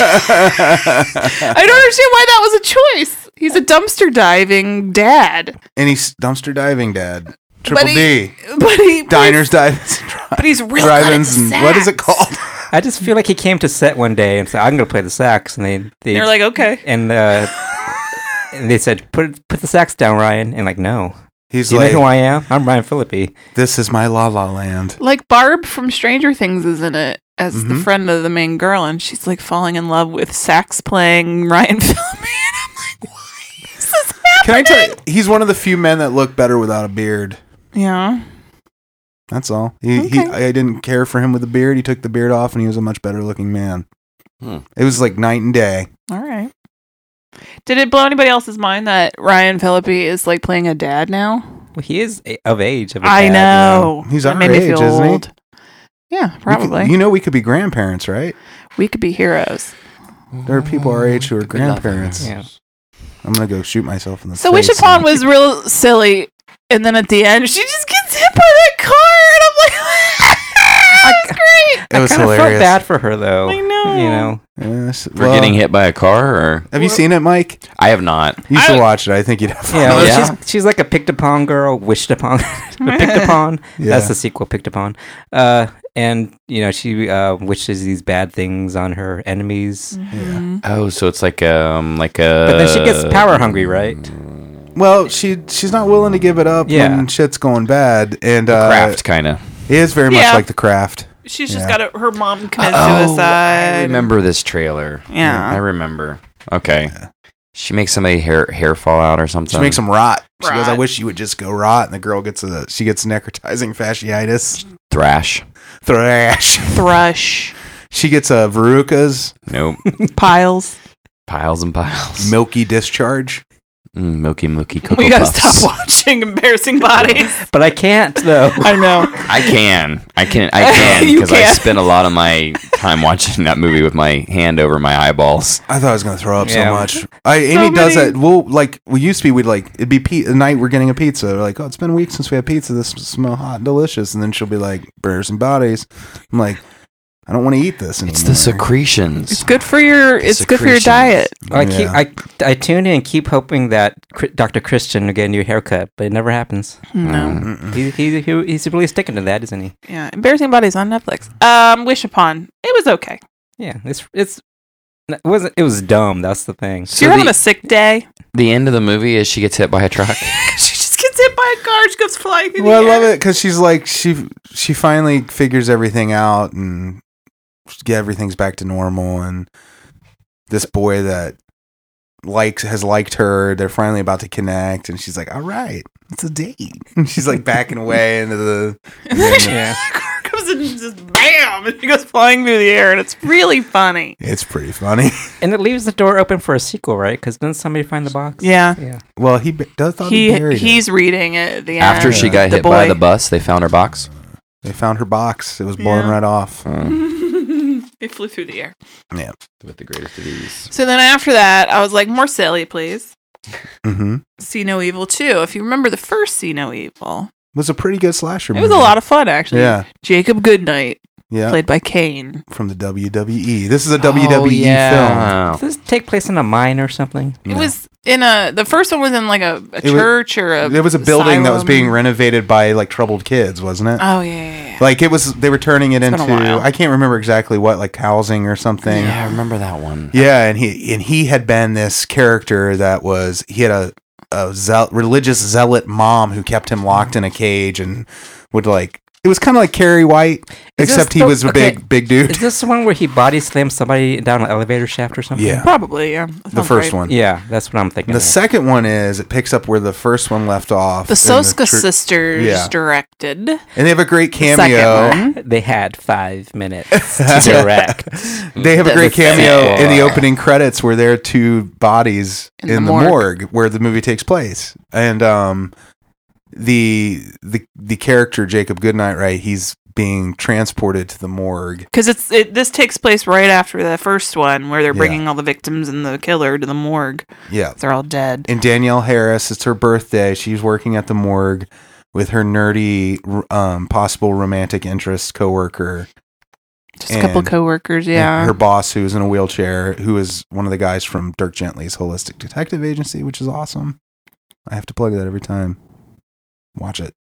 I don't understand why that was a choice. He's a dumpster diving dad, And he's dumpster diving dad. Triple But he- D. but he Diners, dives, but he's real drive-ins, good and at what is it sax. called? I just feel like he came to set one day and said, I'm going to play the sax. And they, they They're like, okay. and, uh, and they said, put put the sax down, Ryan. And like, no. He's Do you like, know who I am? I'm Ryan Phillippe. this is my La La Land. Like Barb from Stranger Things is in it as the Mhm. friend of the main girl, and she's like falling in love with sax playing Ryan Phillippe. And I'm like, why is this happening? Can I tell you, he's one of the few men that look better without a beard. Yeah. That's all. He, he, Okay. I didn't care for him with the beard. He took the beard off, and he was a much better looking man. Hmm. It was like night and day. All right. Did it blow anybody else's mind that Ryan Phillippe is like playing a dad now? Well, he is a- of age. Of a I dad, know. He's That our made me age, feel isn't he? old. Yeah, We could- probably. you know, we could be grandparents, right? We could be heroes. There are people our age who are Good luck. grandparents. Yeah. I'm gonna go shoot myself in the So face. Wish Upon was real silly, and then at the end, she just gets hit by that car, and I'm like, that's great. It was I kind of felt hilarious. bad for her, though. I know. You know, Yes. For getting hit by a car, or Have you seen it, Mike? I have not. You should I- watch it. I think you'd have fun. yeah, Oh, yeah? she's she's like a picked upon girl, wished upon, picked upon. Yeah. That's the sequel, picked upon. Uh, and you know, she uh, wishes these bad things on her enemies, Mm-hmm. Oh, so it's like um like a. but then she gets power hungry, right? Well, she she's not willing to give it up Yeah. when shit's going bad, and uh, Craft kind of. it is very much Yeah. like the Craft. She's just Yeah. got a, her mom committed I suicide. remember this trailer. Yeah. I remember. Okay. She makes somebody hair hair fall out or something. She makes them rot. She goes, "I Rot. wish you would just go rot." And the girl gets a she gets necrotizing fasciitis, thrash. thrash. Thrush. She gets a verrucas, Nope. Piles. Piles and piles. milky discharge. Mm, milky milky cocoa We gotta puffs. stop watching Embarrassing Bodies. But I can't though. I know. I can. I can. I can You because I can. spent a lot of my time watching that movie with my hand over my eyeballs. I thought I was gonna throw up Yeah. so much. I Amy does many- that. We'll like we used to be. We'd like it'd be pe- a night we're getting a pizza. We're like, oh, it's been a week since we had pizza. This smell hot and delicious. And then she'll be like, burgers and bodies. I'm like, I don't want to eat this anymore. It's the secretions. It's good for your. It's good for your Secretions. diet. I keep Yeah. I I tune in and keep hoping that Cri- Doctor Christian will get a new haircut, but it never happens. No. Mm-mm. He, he, he he's really sticking to that, isn't he? Yeah. Embarrassing Bodies on Netflix. Um, Wish Upon. It was okay. Yeah, it's it's it wasn't it was dumb. That's the thing. So you're the, having a sick day. the end of the movie is she gets hit by a truck. She just gets hit by a car. She goes flying. in Well, the I love air. it because she's like she she finally figures everything out and get everything's back to normal. And this boy that likes has liked her, they're finally about to connect, and she's like, "All right, it's a date." And she's like backing away into the. And then she- Yeah. the car comes and just bam, and she goes flying through the air, and it's really funny. It's pretty funny. And it leaves the door open for a sequel, right? Because didn't somebody find the box? Yeah. Yeah. Well, he b- does thought he, He buried he's it. reading it at the end. After she got The hit by boy. the bus, they found her box. They found her box. It was blown Yeah. right off. It flew through the air. Yeah. With the greatest of ease. So then after that, I was like, more silly, please. Mm-hmm. See No Evil two. If you remember the first See No Evil, It was a pretty good slasher it movie. was a lot of fun, actually. Yeah. Jacob Goodnight, Yeah. played by Kane. From the W W E. This is a W W E Oh, yeah. Does this take place in a mine or something? film. It was in a, the first one was in like a, a It was- church or a. It was a building that was asylum. being renovated by like troubled kids, wasn't it? Oh, yeah, yeah, yeah. Like it was, they were turning it It's been a into. while. I can't remember exactly what, like housing or something. Yeah, I remember that one. Yeah, and he and he had been this character that was he had a a zeal, religious zealot mom who kept him locked in a cage and would like it was kind of like Carrie White, Is this except he the- was a okay, big big dude. Is this the one where he body slams somebody down an elevator shaft or something? Yeah. Probably, yeah. That The sounds first right. one. Yeah, that's what I'm thinking. The of. second one is it picks up where the first one left off. The in Soska tr- sisters Yeah. directed. and they have a great The second cameo. one. They had five minutes to direct. They have a The great cameo in the second. opening credits where there are two bodies In in, the the, morgue. morgue. where the movie takes place, and um, the the the character Jacob Goodnight, right? He's being transported to the morgue. Because it's it, this takes place right after the first one, where they're Yeah. bringing all the victims and the killer to the morgue. Yeah, They're all dead. and Danielle Harris, it's her birthday. She's working at the morgue with her nerdy, um, possible romantic interest coworker. Just a couple and- coworkers, and yeah. her boss, who's in a wheelchair, who is one of the guys from Dirk Gently's Holistic Detective Agency, which is awesome. I have to plug that every time. Watch it.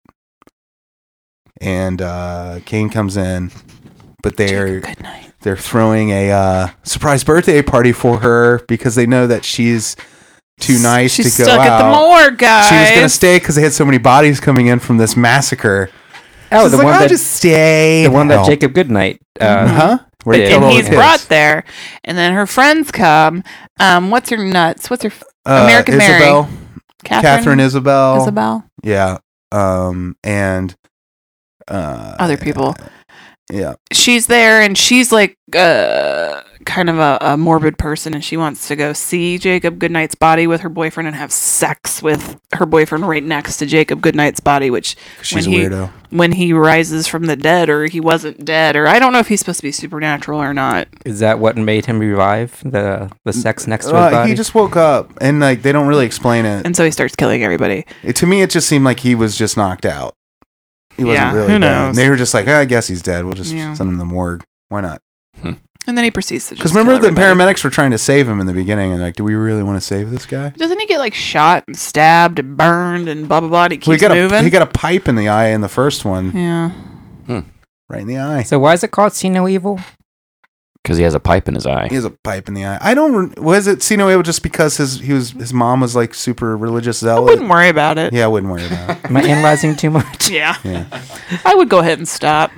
And uh, Kane comes in, but they're Good night. they're throwing a uh, surprise birthday party for her because they know that she's too nice She's to go stuck out. at the morgue, guys. She was gonna stay because they had so many bodies coming in from this massacre. Oh, She's the like, one I'll that just stay. the one that Oh. Jacob Goodnight. Uh, huh? Where they Yeah. killed and all the he's kids. brought there, and then her friends come. Um, what's her nuts? What's her f- Uh, American Mary. Isabel, Catherine? Catherine Isabel, Isabel? yeah, um, and uh, Other people. Yeah, She's there, and she's like uh, kind of a, a morbid person, and she wants to go see Jacob Goodnight's body with her boyfriend and have sex with her boyfriend right next to Jacob Goodnight's body, which she's when a he, weirdo. when he rises from the dead, or he wasn't dead, or I don't know if he's supposed to be supernatural or not. Is that what made him revive the the sex next to his Uh, body? he just woke up, and like they don't really explain it. And so he starts killing everybody. It- to me, it just seemed like he was just knocked out. He wasn't Yeah, really who dead. knows? They were just like, "Ah, I guess he's dead. We'll just Yeah. send him to the morgue. Why not? And then he proceeds to just Because remember, kill the everybody. paramedics were trying to save him in the beginning, and like, do we really want to save this guy? Doesn't he get like shot and stabbed and burned and blah blah blah? And he Well, he keeps got moving. a he got a pipe in the eye in the first one, yeah. right in the eye. So why is it called See No Evil? Because he has a pipe in his eye. He has a pipe in the eye. I don't. re- Was it See No Evil just because his he was his mom was like super religious I zealot? wouldn't worry about it. Yeah, I wouldn't worry about it. Am I analyzing too much? Yeah. Yeah, I would go ahead and stop.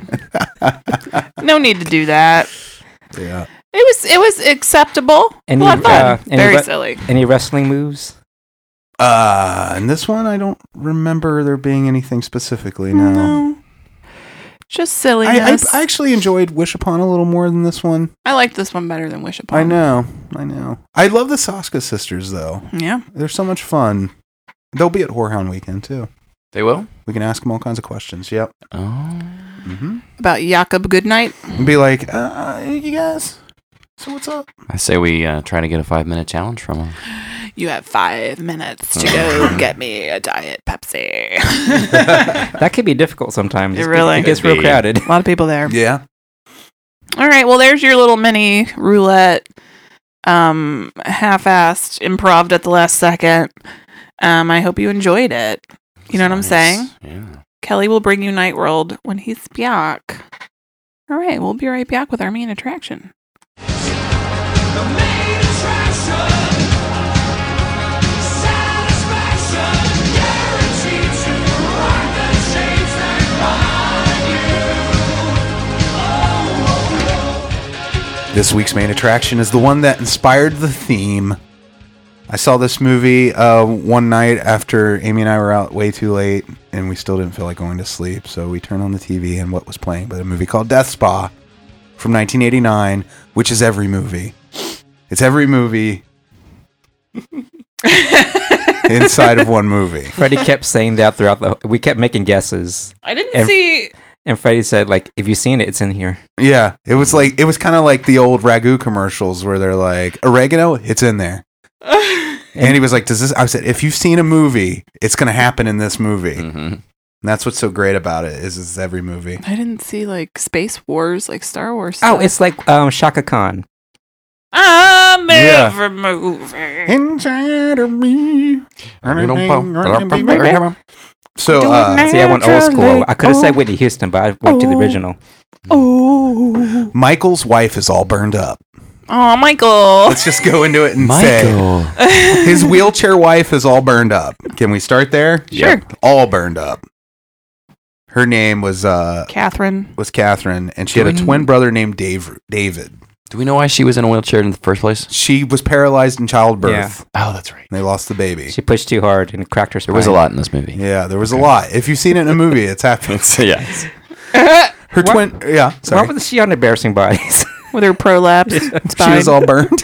No need to do that. yeah. It was it was acceptable. Any, a lot of fun. uh, any Very re- silly. Any wrestling moves? Uh, and this one, I don't remember there being anything specifically. No, No. Just I, I silliness. I actually enjoyed Wish Upon a little more than this one. I liked this one better than Wish Upon. I know, I know. I love the Soska sisters though. Yeah. They're so much fun. They'll be at Whorehound Weekend too. They will? We can ask them all kinds of questions. Yep. Oh. Mm-hmm. About Jakob Goodnight. And be like, uh, you guys. So what's up? I say we uh, try to get a five minute challenge from him. You have five minutes to go get me a Diet Pepsi. That could be difficult sometimes. It It's- really it gets could real be. crowded. A lot of people there. Yeah. All right. Well, there's your little mini roulette, um, half-assed, improved at the last second. Um, I hope you enjoyed it. You know what I'm Nice. saying? Yeah. Kelly will bring you Night World when he's back. All right. We'll be right back with our main attraction. This week's main attraction is the one that inspired the theme. I saw this movie uh, one night after Amy and I were out way too late, and we still didn't feel like going to sleep. So we turned on the T V, and what was playing but a movie called Death Spa from nineteen eighty-nine, which is every movie. It's every movie inside of one movie. Freddie kept saying that throughout the. We kept making guesses, I didn't And- see. and Freddie said, "Like, if you've seen it, it's in here." Yeah, it was like it was kind of like the old ragu commercials where they're like, oregano, it's in there. And he was like, "Does this?" I said, "If you've seen a movie, it's going to happen in this movie." hmm And that's what's so great about it is it's every movie. I didn't see like Space Wars, like Star Wars. Oh, stuff. it's like um, Shaka Khan. I'm Yeah. every movie. Inside of me. Mm-hmm. So, uh, See, I went old school. I could have said Whitney Houston, but I went to the Oh. original. Oh, Michael's wife is all burned up. oh, Michael. Let's just go into it and say Michael. his wheelchair wife is all burned up. Can we start there? Sure. All burned up. Her name was uh Catherine. was Catherine, and she had a Do we- twin brother named Dave, David. Do we know why she was in a wheelchair in the first place? She was paralyzed in childbirth. Oh, that's right. And they lost the baby. She pushed too hard and cracked her spine. There was a lot in this movie. Yeah, there was a lot. If you've seen it in a movie, it's happened. So, yeah. Her What? twin, yeah, Why sorry. was she on embarrassing bodies? With her prolapse. She was all burned.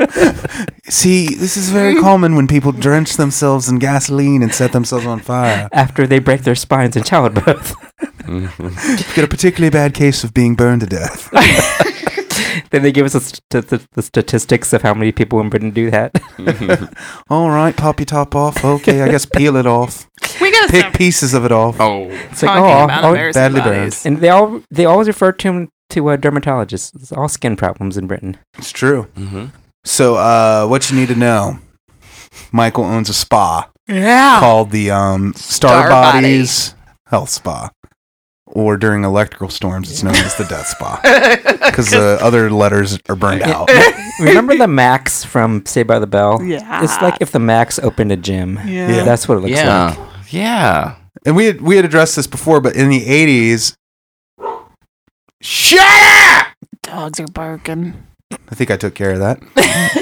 See, this is very common when people drench themselves in gasoline and set themselves on fire. After they break their spines in childbirth. You get a particularly bad case of being burned to death. Then they give us the, st- the, the statistics of how many people in Britain do that. All right, pop your top off. Okay, I guess peel it off. We gotta Pick stop pieces of it off. Oh. It's like, talking oh, about oh, embarrassing badly bodies. and they all they always refer to him to a dermatologist. It's all skin problems in Britain. It's true. Mm-hmm. So, uh, what you need to know: Michael owns a spa Yeah. called the um, Star, Star Body. Bodies Health Spa, or during electrical storms, it's known as the Death Spa because the other letters are burned out. Remember the Max from Saved by the Bell? Yeah. It's like if the Max opened a gym. Yeah. That's what it looks Yeah. like. Yeah. And we had, we had addressed this before, but in the eighties, shut up! Dogs are barking. I think I took care of that.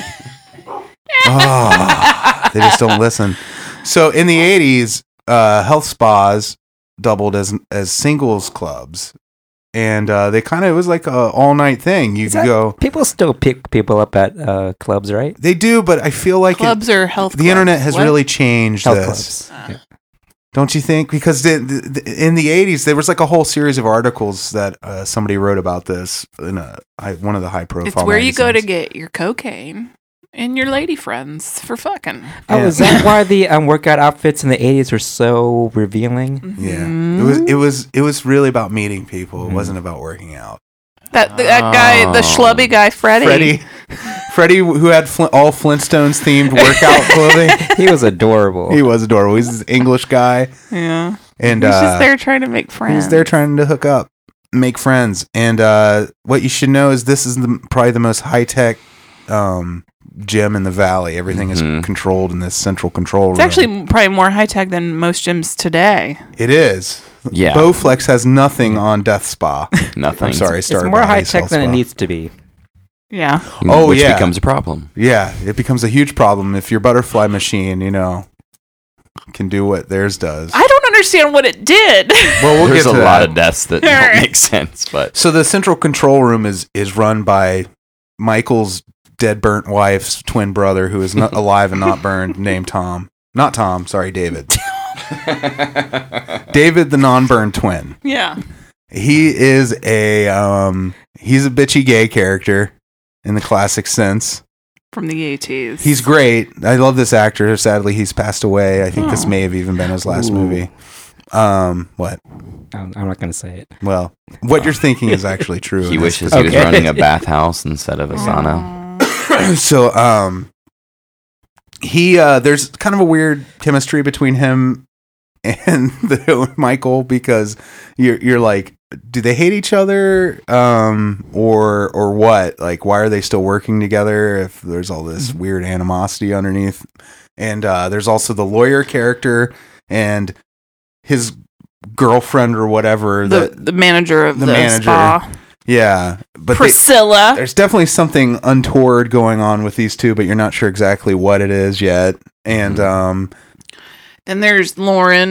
Oh, they just don't listen. So in the eighties, uh, health spas doubled as as singles clubs, and uh, they kind of it was like a all night thing. You Is could that- go. People still pick people up at uh, clubs, right? They do, but I feel like it, Clubs or health the clubs? internet has What? really changed Health this. clubs. Yeah. Don't you think? Because the, the, in the eighties, there was like a whole series of articles that uh, somebody wrote about this in a, high, one of the high profile. It's where you go to magazines. get your cocaine and your lady friends for fucking. Oh, Yeah. is that why the um, workout outfits in the eighties were so revealing? Yeah, Mhm. it was it was it was really about meeting people. It Mhm. wasn't about working out. That that guy, the Oh. schlubby guy, Freddie. Freddie, Freddie, who had Flint, all Flintstones themed workout clothing, He was adorable. he was adorable. He's this English guy, Yeah. and He's uh, just there trying to make friends. he's there trying to hook up, make friends. And uh, what you should know is this is the, probably the most high tech um, gym in the valley. Everything Mhm. is controlled in this central control It's room. actually probably more high tech than most gyms today. it is. Yeah. Bowflex has nothing on Death Spa. Nothing. I'm sorry, It's Star more high Bodies tech Health than it Spa. needs to be. Yeah. Oh, Which yeah. becomes a problem. Yeah, it becomes a huge problem if your butterfly machine, you know, can do what theirs does. I don't understand what it did. Well, we'll There's get a to lot that. of deaths that don't make sense, but So the central control room is is run by Michael's dead burnt wife's twin brother, who is not alive and not burned, named Tom. Not Tom, sorry, David. David, the non-burned twin. yeah. He is a um, he's a bitchy gay character in the classic sense. From the eighties. He's great. I love this actor. Sadly, he's passed away. I think this Oh. may have even been his last Ooh. movie. Um, what? I'm, I'm not going to say it. Well, what you're thinking is actually true. he in this wishes he was Okay. running a bathhouse instead of a sauna. Aw. so um he uh there's kind of a weird chemistry between him and the Michael, because you're you're like, do they hate each other um or or what? Like, why are they still working together if there's all this weird animosity underneath? And uh there's also the lawyer character and his girlfriend or whatever The that the manager of the the, manager. spa. yeah, but they, Priscilla. there's definitely something untoward going on with these two, but you're not sure exactly what it is yet. And um, Then there's Lauren,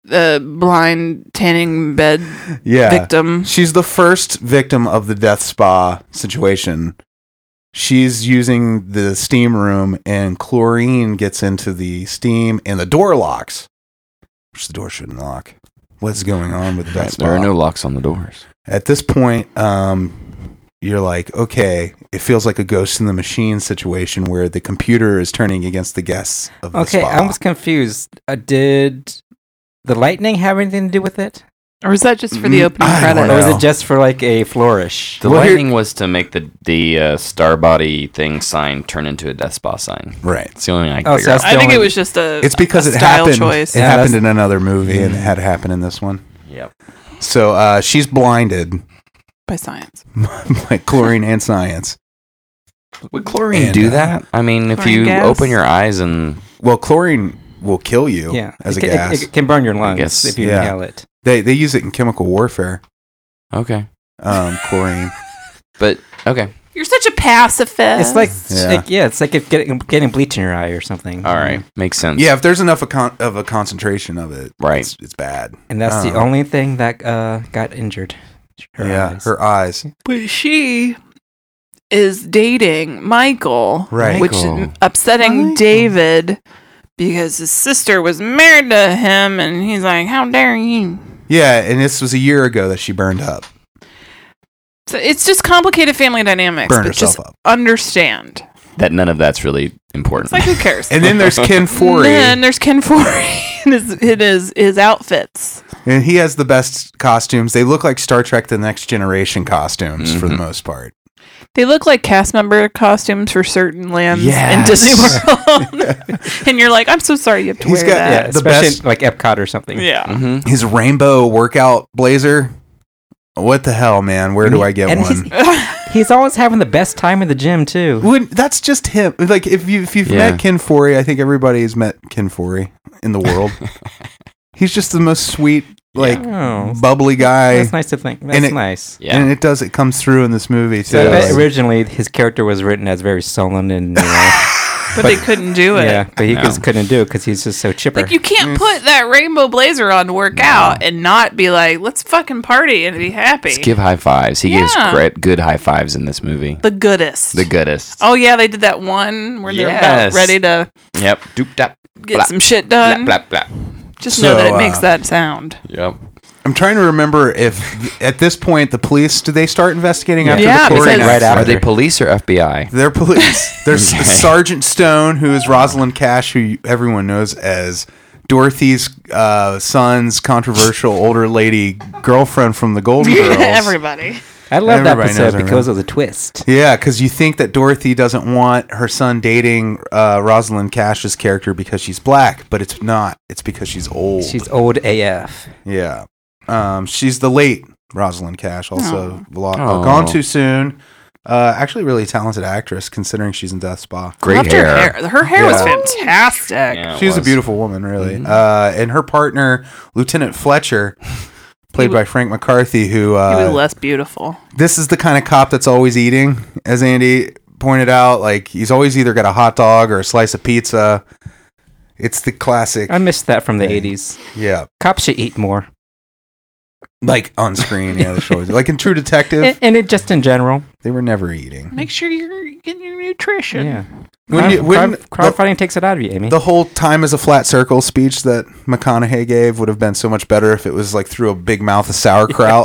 the blind tanning bed Yeah. victim. She's the first victim of the death spa situation. She's using the steam room, and chlorine gets into the steam, and the door locks. Which the door shouldn't lock. What's going on with the death spa? There are no locks on the doors. At this point, um, you're like, okay, it feels like a Ghost in the Machine situation where the computer is turning against the guests of the Okay, spa. I was confused. Uh, did the lightning have anything to do with it? Or is that just for the Mm, opening I don't credits? know. Or was it just for like a flourish? The Well, here- lightning was to make the the uh, star body thing sign turn into a death spa sign. Right. It's the only thing I can Oh, figure so out. that's- I think only- it was just a It's because a it style happened. choice. It Yeah, happened that's- in another movie, and it had happened in this one. Yep. So uh, she's blinded by science. by chlorine and science. Would chlorine And, do uh, that? I mean, if chlorine you gas? open your eyes and Well, chlorine will kill you Yeah, as it, a ca- gas. It, it can burn your lungs guess, if you yeah. inhale it. they they use it in chemical warfare. okay, Um, chlorine. but okay, You're such a pacifist. It's like Yeah. yeah, like, yeah it's like if getting getting bleach in your eye or something. all right, makes sense. Yeah, if there's enough of, con- of a concentration of it, Right. it's, it's bad. and that's the Um, only thing that uh, got injured. Her yeah, eyes. her eyes. But she is dating Michael, Right. which Michael. is upsetting Michael. David because his sister was married to him, and he's like, "How dare you?" Yeah, and this was a year ago that she burned up. So it's just complicated family dynamics. Burned but herself just up. understand. that none of that's really important. It's like, who cares? And then there's Ken Foree, Then there's Ken Foree and his, it is his outfits. and he has the best costumes. They look like Star Trek: The Next Generation costumes for the Mhm. most part. They look like cast member costumes for certain lands Yes. in Disney World. And you're like, I'm so sorry you have to He's wear got- that. yeah, the especially best- like Epcot or something. Yeah. Mhm. His rainbow workout blazer. What the hell, man? Where do I get And one? he's- He's always having the best time in the gym too. When, that's just him. Like if you if you've Yeah. met Ken Foree, I think everybody's met Ken Foree in the world. He's just the most sweet, like Oh, bubbly guy, that's nice to think. That's And it- nice. Yeah. and it does. It comes through in this movie too. So I bet Like- originally his character was written as very sullen and you know, But they couldn't do it. yeah, but he No. just couldn't do it because he's just so chipper. Like, you can't put that rainbow blazer on to work out and not be like, let's fucking party and be happy. Just give high fives. He gives Yeah. great, good high fives in this movie. The goodest. The goodest. Oh, yeah, they did that one where they're about Yes. ready to Yep. Doop dap. get Blah, some shit Blah done. blah blah. Just So, know that it makes uh, that sound. Yep. I'm trying to remember if at this point the police did they start investigating after Yeah, the chlorine because- Right accident? Are after. they police or F B I? They're police. There's Okay. Sergeant Stone, who is Rosalind Cash, who everyone knows as Dorothy's uh, son's controversial older lady girlfriend from the Golden Girls. Everybody. I love that Everybody knows episode her, because man. of the twist. Yeah, because you think that Dorothy doesn't want her son dating uh, Rosalind Cash's character because she's black, but it's not. It's because she's old. She's old A F. yeah. Um, she's the late Rosalind Cash, also lo- Oh. gone too soon. Uh, actually, really talented actress considering she's in Death Spa. Great Loved hair. Her hair, her hair was Yeah. fantastic. Yeah, it She's a was. beautiful woman, really. Mhm. Uh, and her partner, Lieutenant Fletcher, played He w- by Frank McCarthy, who He was uh, less beautiful. this is the kind of cop that's always eating, as Andy pointed out. Like he's always either got a hot dog or a slice of pizza. It's the classic, I missed that from the Thing. eighties. yeah, Cops should eat more. like on screen. Yeah, the show is like in True Detective, And, and it just in general. they were never eating. Make sure you're getting your nutrition. Yeah. When crime, you- when crime, crime the- fighting takes it out of you, Amy. The whole time as a flat circle speech that McConaughey gave would have been so much better if it was like through a big mouth of sauerkraut.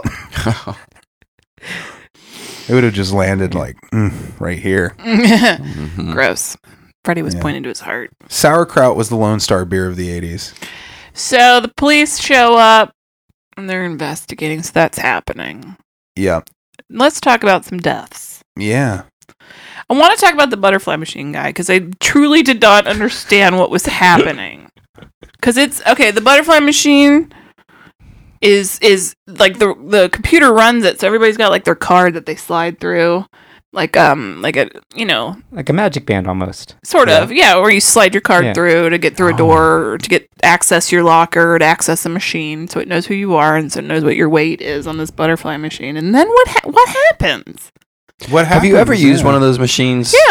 It would have just landed like mm, right here. Mhm. Gross. Freddie was Yeah. pointing to his heart. Sauerkraut was the Lone Star beer of the eighties. So the police show up and they're investigating. So that's happening. Yeah. Let's talk about some deaths. Yeah. I want to talk about the butterfly machine guy because I truly did not understand what was happening. Because it's okay. The butterfly machine is is like the the computer runs it, so everybody's got like their card that they slide through, like um like a you know like a magic band almost. sort of yeah, or you slide your card Yeah. through to get through a Oh. door or to get access your locker or to access a machine, so it knows who you are and so it knows what your weight is on this butterfly machine. And then what ha- what happens? What Have you ever used one of those machines? Yeah.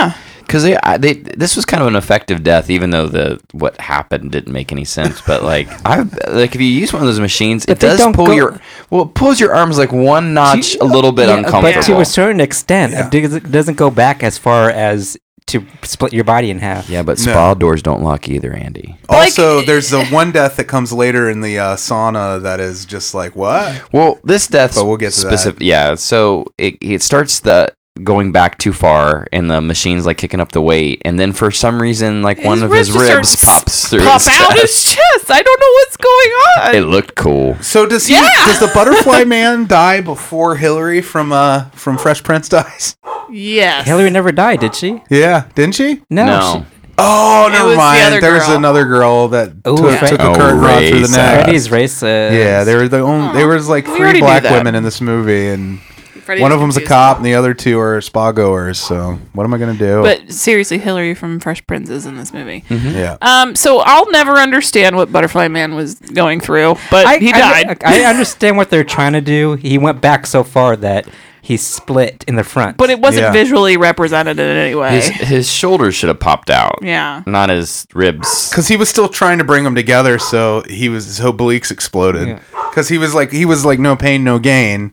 Because they, I- they, this was kind of an effective death, even though the what happened didn't make any sense. But like, I like if you use one of those machines, But it they does don't pull go- your well, it pulls your arms like one notch, a little bit Yeah, uncomfortable. But to a certain extent, Yeah. it doesn't- doesn't go back as far as to split your body in half. yeah, but No. spa doors don't lock either, Andy. Also, there's the one death that comes later in the uh, sauna that is just like, what? Well, this death, But we'll get to that. Yeah, so it it starts the going back too far, and the machine's like kicking up the weight, and then for some reason, like one His of ribs his just ribs start pops through Pop his out chest. his chest. I don't know what's going on. It looked cool. So does he? Yeah. Does the butterfly man die before Hillary from uh from Fresh Prince dies? yes. Hillary never died, did she? Yeah, didn't she? No. No. she- Oh, It never was the mind. other There's girl. another girl that Ooh, took, Fred- took a Oh, curtain rod through the racist. neck. Freddie's racist. Yeah, they were the only. There was like We three already knew black that. women in this movie, and Freddie one was of them's a confused. cop, and the other two are spa goers. So what am I gonna do? But seriously, Hillary from Fresh Prince is in this movie. yeah, Um, so I'll never understand what Butterfly Man was going through, but I, he I- died. I, understand what they're trying to do. He went back so far that he split in the front. but it wasn't Yeah. visually represented in any way. His his shoulders should have popped out, yeah. not his ribs. because he was still trying to bring them together, so he was his obliques exploded. Yeah. Because he was like he was like no pain, no gain.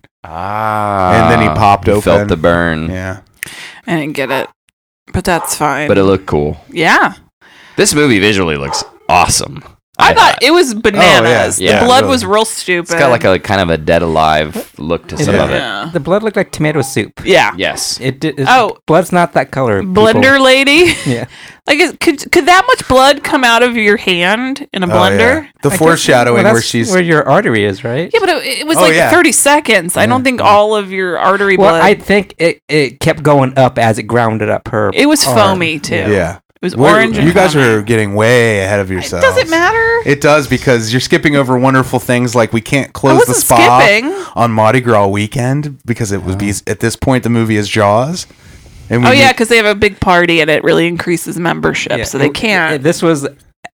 Ah, And then he popped you open. Felt the burn, Yeah, I didn't get it, but that's fine. but it looked cool. yeah. This movie visually looks awesome. I, thought it was bananas. yeah. the blood really. was real stupid. It's got like a kind of a dead alive look to some Yeah. of it. yeah. the blood looked like tomato soup. Yeah. Yes. It did. it's- Oh. blood's not that color. people. Blender lady. Yeah. Like, is, could could that much blood come out of your hand in a Oh, blender? yeah. The I guess- foreshadowing well, where that's she's. where your artery is, right? Yeah, but it, it was Oh, like yeah. thirty seconds. I don't think all of your artery Well, blood. I think it, it kept going up as it grounded up her. it was arm. foamy too. yeah, It was We're- orange. And you guys foamy. are getting way ahead of It yourselves. doesn't matter. It does because you're skipping over wonderful things like we can't close the wasn't spa skipping. on Mardi Gras weekend because it was be at this point the movie is Jaws. And we Oh yeah, need- because they have a big party and it really increases membership, Yeah. so they It- can't. it- this was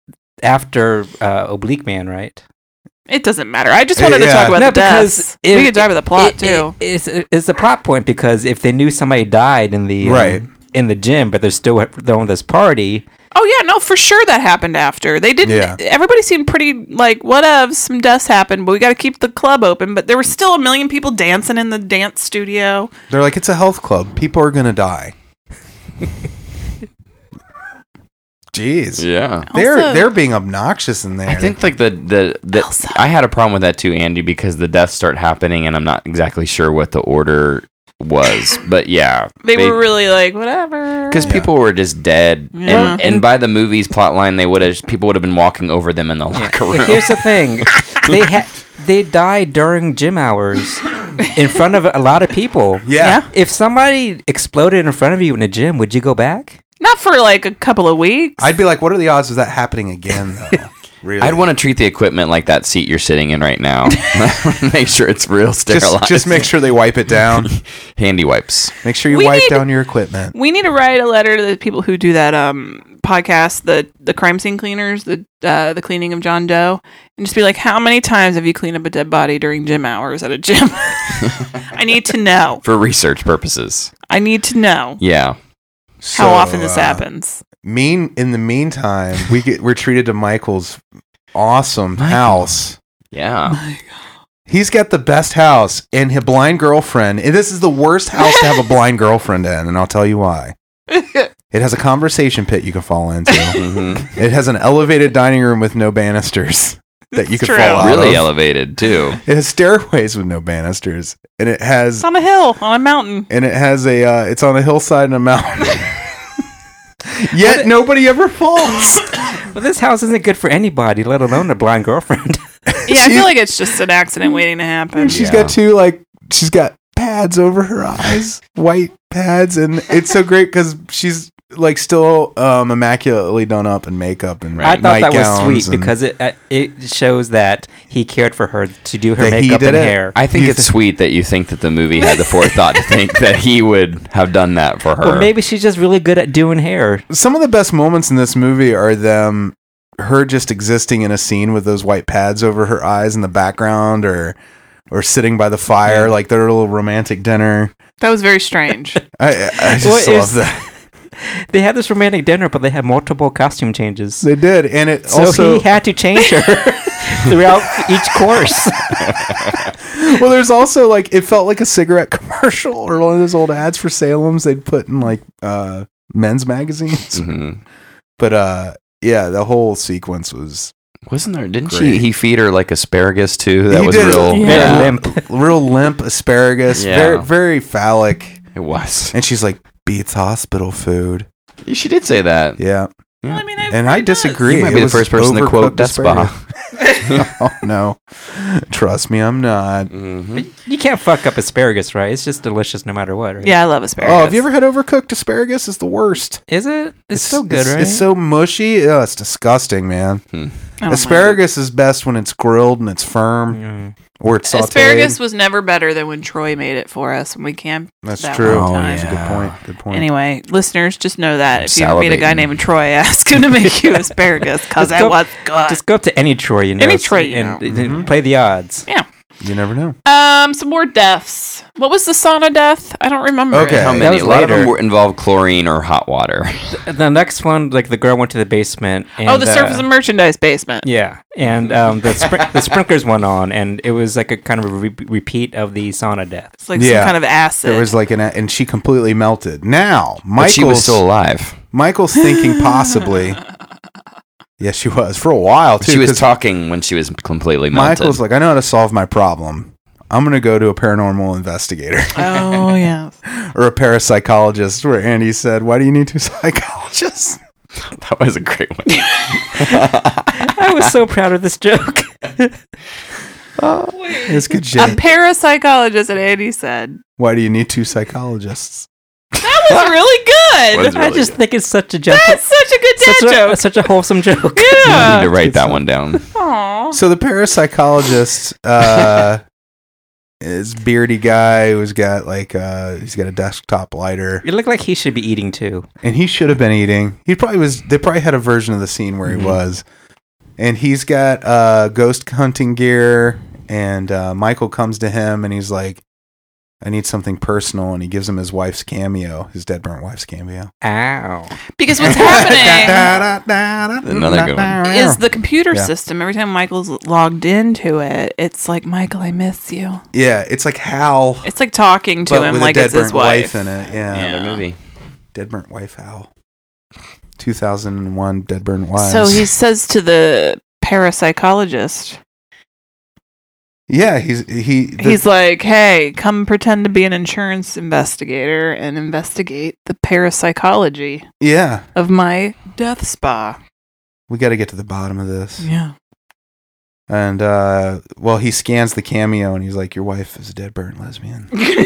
after uh, Oblique Man, right? It doesn't matter. I just wanted to Yeah. talk about No, the because deaths. it- we could talk about the plot It- too. it- it's, it's a plot point because if they knew somebody died in the um, Right. in the gym, but they're still throwing this party. Oh yeah, no, for sure that happened after. They didn't. Yeah. Everybody seemed pretty like whatevs. Some deaths happened, but we got to keep the club open. But there were still a million people dancing in the dance studio. they're like it's a health club. People are gonna die. Jeez, Yeah. they're Also- they're being obnoxious in there. I think like the the, the Elsa. I had a problem with that too, Andy, because the deaths start happening and I'm not exactly sure what the order was. But yeah. They, were really like whatever. because people were just dead, Yeah. and, and by the movie's plot line, they would have people would have been walking over them in the locker room. Here's the thing: they had they died during gym hours in front of a lot of people. yeah. If somebody exploded in front of you in a gym, would you go back? not for like a couple of weeks. I'd be like, what are the odds of that happening again? Though, really, I'd want to treat the equipment like that seat you're sitting in right now. Make sure it's real sterilized. just just make sure they wipe it down. Handy wipes. Make sure you We wipe need- down your equipment. we need to write a letter to the people who do that um podcast, the the crime scene cleaners, the uh, the cleaning of John Doe, and just be like, how many times have you cleaned up a dead body during gym hours at a gym? I need to know. For research purposes. I need to know Yeah. So, how often this uh, happens. Mean in the meantime, we get we're treated to Michael's awesome house. Yeah. He's got the best house and his blind girlfriend. And this is the worst house to have a blind girlfriend in, and I'll tell you why. It has a conversation pit you can fall into. hmm It has an elevated dining room with no banisters that you It's can true. fall out Really of. elevated too. It has stairways with no banisters, and it has It's on a hill, on a mountain. and it has a uh, it's on a hillside and a mountain. Yet nobody ever falls. Well, this house isn't good for anybody, let alone a blind girlfriend. Yeah, I She- feel like it's just an accident waiting to happen. She's Yeah. got two like she's got pads over her eyes, white pads, and it's so great because she's like still um, immaculately done up in makeup and I thought that was nightgowns sweet and- because it uh, it shows that he cared for her to do her That he makeup did and it. hair. I think You it's th- sweet that you think that the movie had the forethought to think that he would have done that for her. Well, maybe she's just really good at doing hair. some of the best moments in this movie are them her just existing in a scene with those white pads over her eyes in the background or or sitting by the fire like their little romantic dinner. That was very strange. I I I just Well, love it's- that. they had this romantic dinner, but they had multiple costume changes. They did, and it So also he had to change her throughout each course. well, there's also like it felt like a cigarette commercial or one of those old ads for Salem's they'd put in like uh, men's magazines. Mhm. But uh, yeah, the whole sequence was Wasn't there? Didn't Great. she? He feed her like asparagus too. That He was did. real. Yeah. Very limp. real limp asparagus, Yeah. very very phallic. It was. And she's like, beats hospital food. She did say that. Yeah, Well, I mean, I've and heard I it does. disagree. You might It be the was first person to quote overcooked Death Spa. asparagus. Oh no, trust me, I'm not. Mhm. You can't fuck up asparagus, right? It's just delicious no matter what, right? Yeah, I love asparagus. Oh, have you ever had overcooked asparagus? It's the worst. Is it? It's, so good, it's, right? It's so mushy. Oh, it's disgusting, man. I don't mind Asparagus is best when it's grilled and it's firm, Mm. or it's it. sauteed. Asparagus was never better than when Troy made it for us when we camped. That's that true. one time. That's a good point. Good point. Anyway, listeners, just know that if you ever meet a guy salivating. named Troy, ask him to make you asparagus because Just it go- was good. Just go up to any Troy, you know. Any Troy you and, know. and Mhm. play the odds. Yeah. You never know. Um, some more deaths. What was the sauna death? I don't remember. Okay. it. How That many? was A lot of them later. were involved chlorine or hot water. The next one, like the girl went to the basement. And, Oh, the surface uh, and merchandise basement. Yeah, and um, the spr- the sprinklers went on, and it was like a kind of a re- repeat of the sauna death. It's like Yeah. some kind of acid. There was like an, and she completely melted. Now, But Michael's she was still alive. Michael's thinking possibly. Yes, she was for a while too. She was 'cause talking when she was completely melted. Michael's like, I know how to solve my problem. I'm gonna go to a paranormal investigator oh yeah. or a parapsychologist. Where Andy said, "Why do you need two psychologists?" That was a great one. I was so proud of this joke. It's good A shit. parapsychologist, and Andy said Why do you need two psychologists? that was really good. Was I really just good. think it's such a gentle, That's such a good dad such a, joke. such a wholesome joke. I Yeah. need to write that one down. Aw. So the parapsychologist uh, is beardy guy who's got like uh, he's got a desktop lighter, It looked like he should be eating too. and he should have been eating. He probably was. They probably had a version of the scene where Mhm. he was, and he's got uh, ghost hunting gear. And uh, Michael comes to him, and he's like, "I need something personal," and he gives him his wife's cameo, his dead burnt wife's cameo. Ow. Because what's happening Another good one. is the computer Yeah. system. Every time Michael's logged into it, it's like, Michael, I miss you. Yeah, it's like Hal, It's like talking to but him with like a dead it's his burnt wife. wife in it. Yeah, Yeah. Another movie. dead burnt wife Hal. two thousand one Dead Burnt Wives. So he says to the parapsychologist, yeah, he's he. The, he's like, hey, come pretend to be an insurance investigator and investigate the parapsychology yeah. of my death spa. We got to get to the bottom of this. Yeah. And uh, well, he scans the cameo, and he's like, "Your wife is a dead burnt lesbian."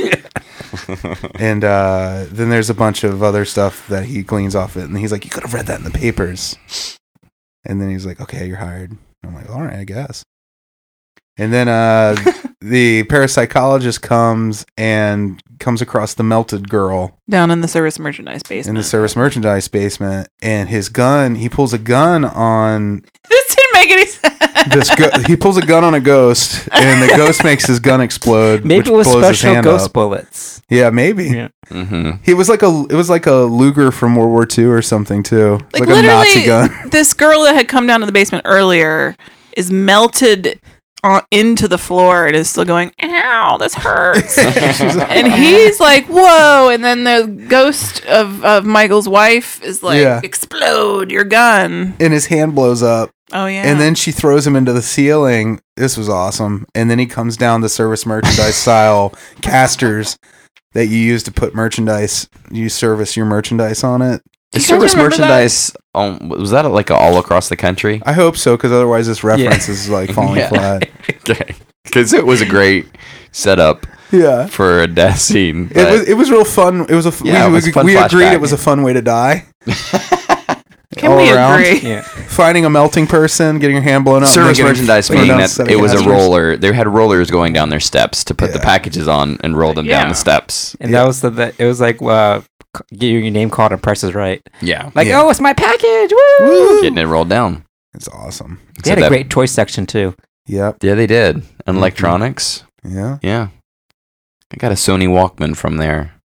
And uh, then there's a bunch of other stuff that he gleans off it, and he's like, "You could have read that in the papers." And then he's like, "Okay, you're hired." I'm like, "All right, I guess." And then uh, the parapsychologist comes and comes across the melted girl Down in the service merchandise in basement. the service merchandise basement, and his gun. He pulls a gun on This didn't make any sense. this. Go- he pulls a gun on a ghost, and the ghost makes his gun explode. Maybe which it was blows his special hand ghost up. bullets. Yeah, maybe. Yeah. Mm-hmm. He was like a. It was like a Luger from World War Two or something too. Like, Like, a Nazi literally, gun. this girl that had come down to the basement earlier is melted on, into the floor and is still going, ow, this hurts. And he's like, whoa. And then the ghost of, of Michael's wife is like, Yeah. explode your gun. And his hand blows up, Oh, yeah. and then she throws him into the ceiling. This was awesome. And then he comes down the service merchandise style casters that you use to put merchandise. You service your merchandise on it. Do you Is guys service remember that? merchandise, um, was that like all across the country? I hope so, because otherwise this reference is like falling Yeah. flat. Okay. Because it was a great setup Yeah. for a death scene. It was it was real fun. It was a f- Yeah, we, it was we, fun we agreed flashback. it was a fun way to die. Can all we around. agree? Yeah. Finding a melting person, getting your hand blown up, service and then getting merchandise thrown meaning down that seven it was a casters. roller. They had rollers going down their steps to put the Yeah. packages on and roll them down Yeah. the steps. And Yeah. that was the, the it was like uh, c- get your name called and Price is Right. Yeah. Like, Yeah. oh, it's my package. Woo! Woo! Getting it rolled down. It's awesome. They had So a that- great toy section too. Yep. Yeah, they did. And Mhm. electronics. Yeah. Yeah. I got a Sony Walkman from there.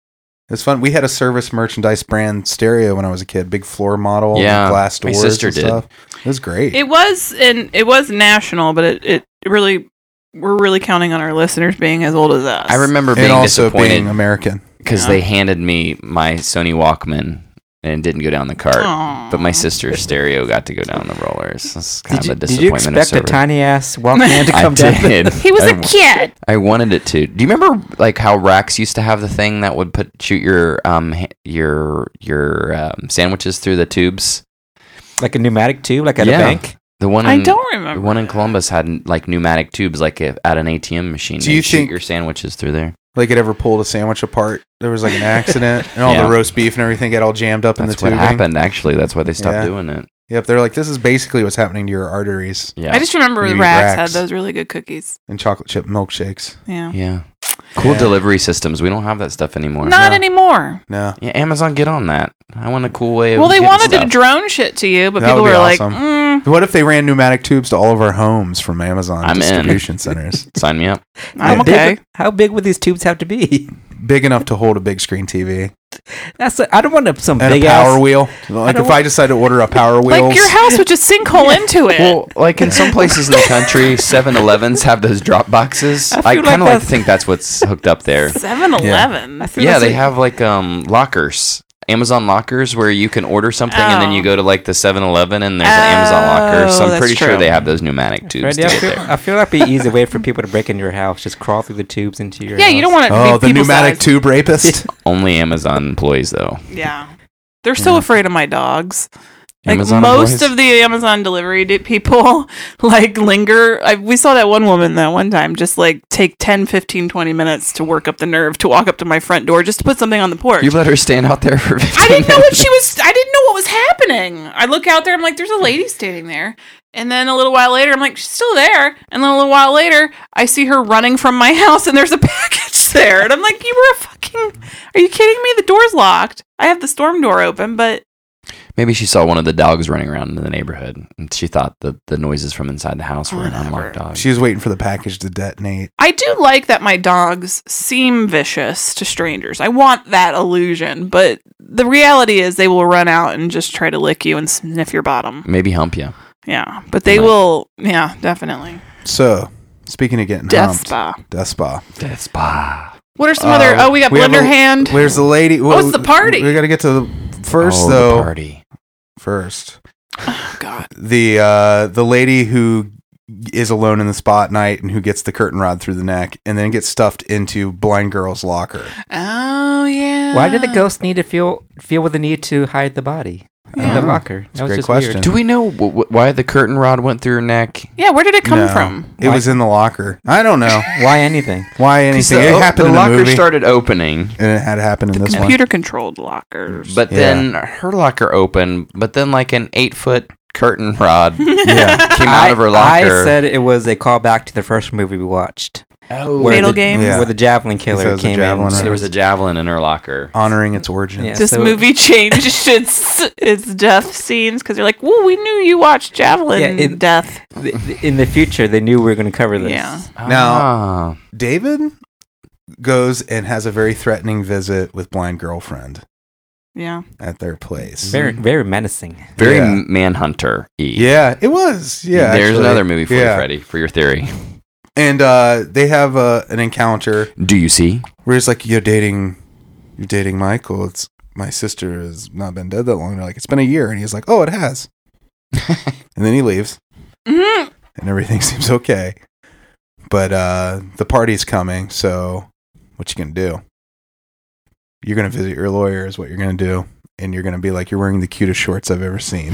It's fun. We had a service merchandise brand stereo when I was a kid. Big floor model, Yeah, glass my doors sister and did. stuff. It was great. It was and it was national, but it, it really we're really counting on our listeners being as old as us. I remember being and also disappointed being American. because Yeah. they handed me my Sony Walkman and it didn't go down the cart. Aw. But my sister's stereo got to go down the rollers. That's kind Did you, of a did you disappointment. expect a of service. tiny ass Walkman to come I down? did. He was I, a kid. I wanted it to. Do you remember like how Rex used to have the thing that would put shoot your um ha- your your um, sandwiches through the tubes? Like a pneumatic tube, like at Yeah. a bank? The one in, I don't remember. The one in Columbus had like pneumatic tubes, like if, at an A T M machine. Do They'd you shoot think- your sandwiches through there? Like it ever pulled a sandwich apart. There was like an accident, and all Yeah. the roast beef and everything got all jammed up That's in the what tubing. happened. Actually, that's why they stopped Yeah. doing it. Yep, they're like, this is basically what's happening to your arteries Yeah, I just remember You the eat Rax had Rax. those really good cookies. and chocolate chip milkshakes. Yeah. yeah. Cool Yeah. delivery systems. We don't have that stuff anymore. Not No. anymore. No, Yeah, Amazon, get on that. I want a cool way of. Well, they getting wanted stuff. to drone shit to you, but That people would were be like, awesome. mm, what if they ran pneumatic tubes to all of our homes from Amazon I'm in. distribution centers? Sign me up. I'm How big okay. would- how big would these tubes have to be? Big enough to hold a big screen T V That's a, I don't want a, some and big a power ass. wheel. Like don't if want- I decide to order a power wheel, Like your house would just sinkhole into it. Well, like in some places in the country, seven elevens have those drop boxes. I I, feel kind like of like to that's- think that's what's hooked up there. seven eleven. I feel Yeah, that's they a- have like um lockers. Amazon lockers where you can order something and then Oh. you go to like the seven eleven and there's an Amazon locker. So Oh, I'm that's pretty sure true. they have those pneumatic tubes Randy, to I get feel, there. I feel like it'd be an easy way for people to break into your house. Just crawl through the tubes into your Yeah, house. you don't want it to oh, be the people pneumatic size. tube rapist. Only Amazon employees though. Yeah. They're so afraid of my dogs. Like Amazon most employees? of the Amazon delivery di- people like linger. I, we saw that one woman that one time just like take ten, fifteen, twenty minutes to work up the nerve to walk up to my front door just to put something on the porch. You let her stand out there for fifteen I didn't know what minutes? she was. I didn't know what was happening. I look out there. I'm like, there's a lady standing there. And then a little while later, I'm like, she's still there. And then a little while later, I see her running from my house, and there's a package there. And I'm like, you were a fucking. Are you kidding me? The door's locked. I have the storm door open, but Maybe she saw one of the dogs running around in the neighborhood and she thought the, the noises from inside the house were an Whatever. unlocked dog. She was waiting for the package to detonate. I do like that my dogs seem vicious to strangers. I want that illusion, but the reality is they will run out and just try to lick you and sniff your bottom. Maybe hump you. Yeah, but they Right. will. Yeah, definitely. So, speaking of getting Death humped, spa. death spa. Death spa. What are some Uh, other? Oh, we got we have blender a- hand. Where's the lady? Oh, it's the party. We got to get to the first oh, though. The party. First, Oh, God. the uh, the lady who is alone in the spa at night and who gets the curtain rod through the neck and then gets stuffed into blind girl's locker. Oh yeah. Why did the ghost need to feel feel with the need to hide the body in don't the know. locker? It's a great question. Do we know w- w- why the curtain rod went through her neck? Yeah, where did it come No, from? It Why- was in the locker. I don't know Why anything? why 'Cause anything. the, It happened the in the locker movie, started opening, and it had happened in this one. Computer controlled lockers. but Yeah. then her locker opened, but then like an eight foot curtain rod Yeah, came out of her I locker. said it was a callback to the first movie we watched. oh, Where Fatal the, Games. Yeah. Where the javelin He killer says the came javelin in. so there was a javelin in her locker. honoring its origins. Yeah. This so- movie changed its its death scenes because they're like, "Whoa, we knew you watched Javelin Yeah, it- Death." Th- th- In the future, they knew we were going to cover this. Yeah. Now- Ah. David goes and has a very threatening visit with blind girlfriend Yeah. at their place. Very, very menacing. very Yeah. Manhunter. Yeah, it was. Yeah, there's actually. another movie for Yeah. you, Freddie, for your theory. And uh, they have uh, an encounter Do you see? where he's like, "You're dating, you're dating Michael. It's my sister has not been dead that long." They're like, "It's been a year," and he's like, "Oh, it has." And then he leaves, Mhm. and everything seems okay. But uh, the party's coming, so what you gonna do? You're gonna visit your lawyer, is what you're gonna do, and you're gonna be like, "You're wearing the cutest shorts I've ever seen."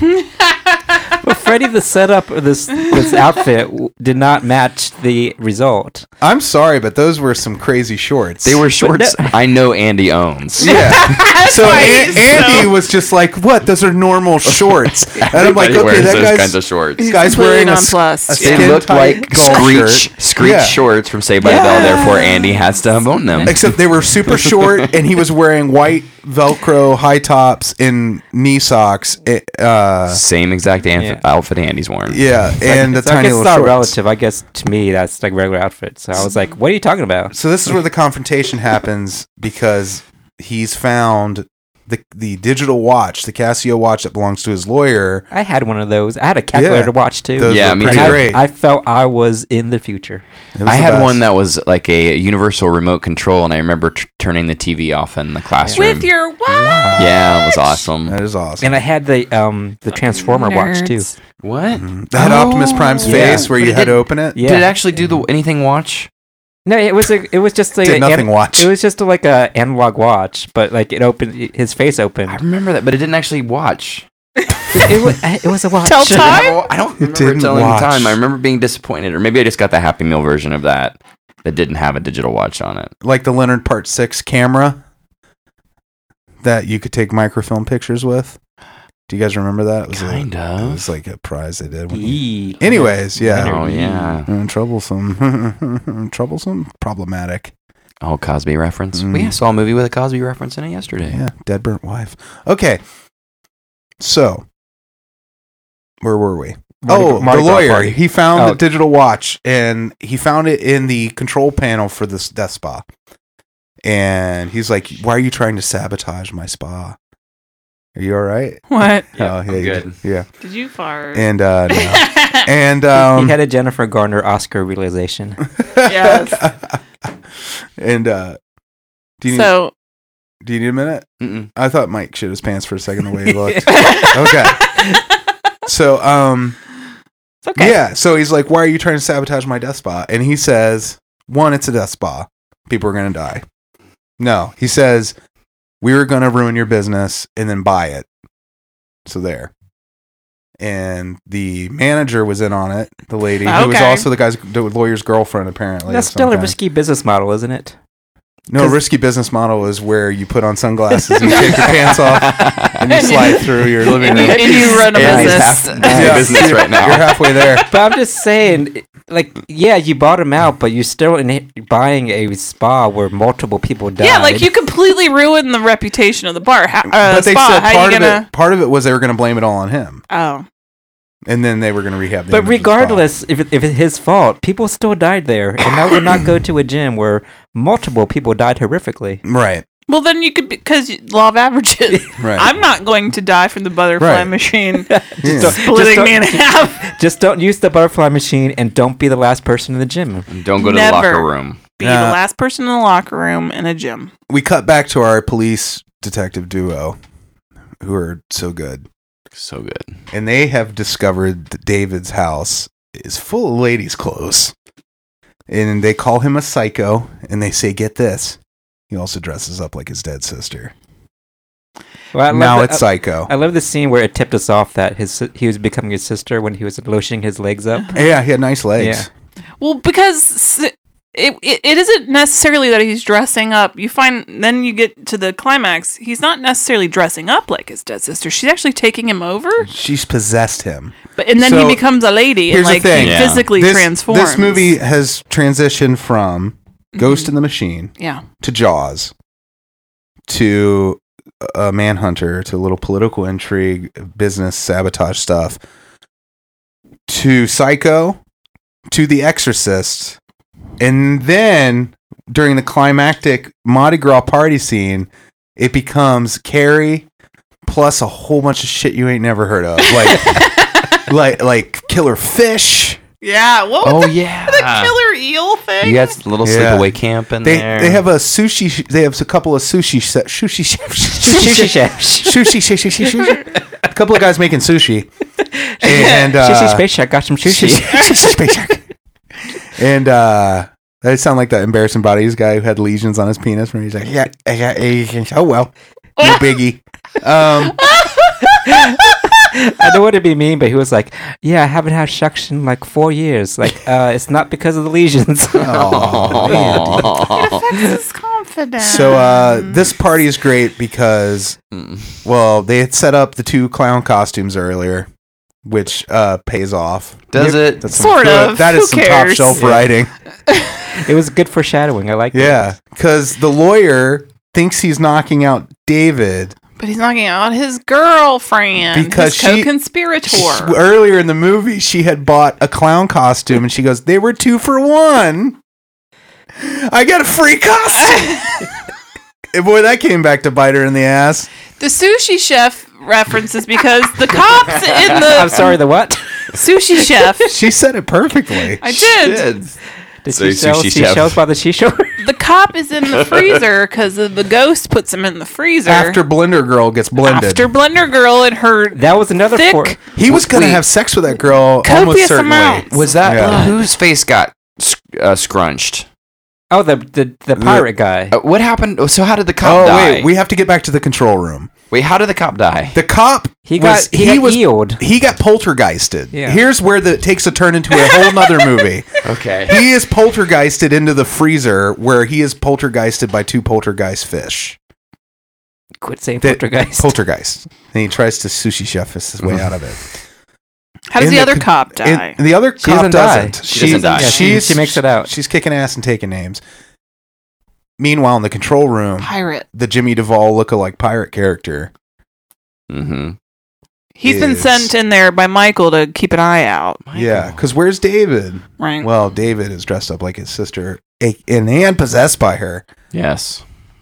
Well, Freddie, the setup of this this outfit w- did not match the result. I'm sorry, but those were some crazy shorts. They were shorts I know Andy owns. Yeah. That's So why An- he's Andy so- was just like, "What? Those are normal shorts." And I'm like, Everybody "Okay, wears that those guy's kinds of shorts. He's guy's completely wearing a s- nonplussed. a They skin looked tight like golf Screech, shirt. Screech Yeah. shorts from Saved by the Bell. Therefore, Andy has to own them. Except they were super short, and he was wearing white Velcro high tops and knee socks. eh, Uh, Same exact anf- Yeah. outfit Andy's wearing. yeah, and the So I tiny guess little it's not shorts. relative. I guess to me, that's like regular outfit. So I was like, "What are you talking about?" So this is where the confrontation happens because he's found the the digital watch, the Casio watch that belongs to his lawyer. I had one of those. I had a calculator Yeah. watch too. Those Yeah, were me pretty too. great. I felt I was in the future. It was I the had best. one that was like a universal remote control, and I remember t- turning the T V off in the classroom. With your what? yeah, it was awesome. That is awesome. And I had the um the Transformer watch too. Nerds. What? That had Optimus Prime's Yeah. face where But you it had to did- open it. Yeah. Did it actually do the anything watch? No, it was a, it was just like Did a- nothing an- watch. It was just a, like a analog watch, but like it opened his face opened. I remember that, but it didn't actually watch. it, it was it was a watch. Tell time? I I don't remember didn't telling watch. the time. I remember being disappointed, or maybe I just got the Happy Meal version of that that didn't have a digital watch on it. Like the Leonard Part Six camera that you could take microfilm pictures with. Do you guys remember that? It was Kind a, of. It was like a prize they did. When Yee. Anyways, yeah. Oh yeah. Mm, troublesome. troublesome. Problematic. Oh, Cosby reference. Mm. We saw a movie with a Cosby reference in it yesterday. Yeah. Dead burnt wife. Okay. So, where were we? Mardi- oh, Mardi the Gras lawyer. party. He found Oh. the digital watch, and he found it in the control panel for this death spa. And he's like, "Why are you trying to sabotage my spa? Are you all right?" What? Yeah, oh, I'm yeah, you good. did. Yeah. Did you fart? And uh, no. and he um, had a Jennifer Garner Oscar realization. Yes. and uh, do you need, So do you need a minute? Mm-mm. I thought Mike shit his pants for a second the way he looked. Okay. So, um, it's okay. yeah. So he's like, "Why are you trying to sabotage my death spa?" And he says, "One, it's a death spa. People are gonna die." No, he says, "We were gonna ruin your business and then buy it." So there. And the manager was in on it. The lady who was Okay. also the guy's the lawyer's girlfriend, apparently. That's of still some a kind. risky business model, isn't it? No, 'Cause- risky business model is where you put on sunglasses and you take your pants off and you slide through your living And room. you, and you run a Yeah, he's business. half- half business right now. You're halfway there. But I'm just saying, like, yeah, you bought him out, but you're still in buying a spa where multiple people died. Yeah, like you completely ruin the reputation of the bar. How, uh, But they spa. said How part you of gonna? it. Part of it was they were going to blame it all on him, Oh, and then they were going to rehab. The But image of the spa. regardless, if, it, if it's his fault, people still died there, and I would not go to a gym where multiple people died horrifically. right, well then you could because law of averages. right. I'm not going to die from the butterfly Right. machine Yeah. splitting don't- me in half. Just don't use the butterfly machine, and don't be the last person in the gym. Don't go to Never. the locker room. Be Yeah. the last person in the locker room in a gym. We cut back to our police detective duo, who are so good, So good. and they have discovered that David's house is full of ladies' clothes, and they call him a psycho, and they say, "Get this." He also dresses up like his dead sister. Well, I love Now the- it's psycho. I love the scene where it tipped us off that his si- he was becoming his sister when he was lotioning his legs up. Yeah, he had nice legs. Well, because s- it, it it isn't necessarily that he's dressing up. You find then you get to the climax. He's not necessarily dressing up like his dead sister. She's actually taking him over. She's possessed him. But and then So, he becomes a lady and here's the like thing. he Yeah. physically This, transforms. this movie has transitioned from Ghost in the Machine yeah. to Jaws to a Manhunter to a little political intrigue, business sabotage stuff to Psycho to The Exorcist, and then during the climactic Mardi Gras party scene, it becomes Carrie plus a whole bunch of shit you ain't never heard of, like like like killer fish. Yeah. What was Oh the, yeah. the killer eel thing? You got a little Yeah. sleepaway camp in They there. they have a sushi. They have a couple of sushi se- sushi chefs. Sushi chefs. sushi, sushi, sushi, sushi. A couple of guys making sushi, and uh, Sushi space shack got some sushi. sushi space shark. And uh, that sound like that embarrassing bodies guy who had lesions on his penis. When he's like, yeah, I got Asians. Oh well, no biggie. Um, I know what it'd be mean, but he was like, "Yeah, I haven't had suction in like four years. Like, uh, it's not because of the lesions." aw. It affects his confidence. So uh, this party is great because, Mm. well, they had set up the two clown costumes earlier, which uh, pays off. Does it? That's some Sort good- of. That is Who some top cares? shelf Yeah. writing. It was good foreshadowing. I like Yeah, because the lawyer thinks he's knocking out David But he's knocking out his girlfriend. Because his she- co-conspirator. earlier in the movie. She had bought a clown costume, and she goes, "They were two for one. I got a free costume." And boy, that came back to bite her in the ass. The sushi chef references because the cops in the I'm sorry, the what? sushi chef. She said it perfectly. I did. Did Say she sell sushi chef. seashells by the seashore? The cop is in the freezer because the ghost puts him in the freezer. After Blender Girl gets blended. After Blender Girl and her That was another thick, four. he was going to Wait. have sex with that girl almost copious certainly. amounts. Was that Yeah. whose face got sc- uh, scrunched? Oh, the the, the pirate guy. Uh, what happened? oh, So how did the cop Oh, die? wait. We have to get back to the control room. Wait, how did the cop die? The cop He got was, he, got was eeled. he got poltergeisted. Yeah. Here's where the, it takes a turn into a whole nother movie. Okay. He is poltergeisted into the freezer where he is poltergeisted by two poltergeist fish. Quit saying That- poltergeist. Poltergeist. And he tries to sushi chef his way out of it. How does In the, the other con- cop die? And the other She cop doesn't die. doesn't. She doesn't die. Yeah, she- she's- she makes it out. She's kicking ass and taking names. Meanwhile, in the control room, Pirate. the Jimmy Duvall lookalike pirate character. Mm-hmm. He's been is- sent in there by Michael to keep an eye out. Yeah, because where's David? Right. Well, David is dressed up like his sister a- and, and possessed by her. Yes.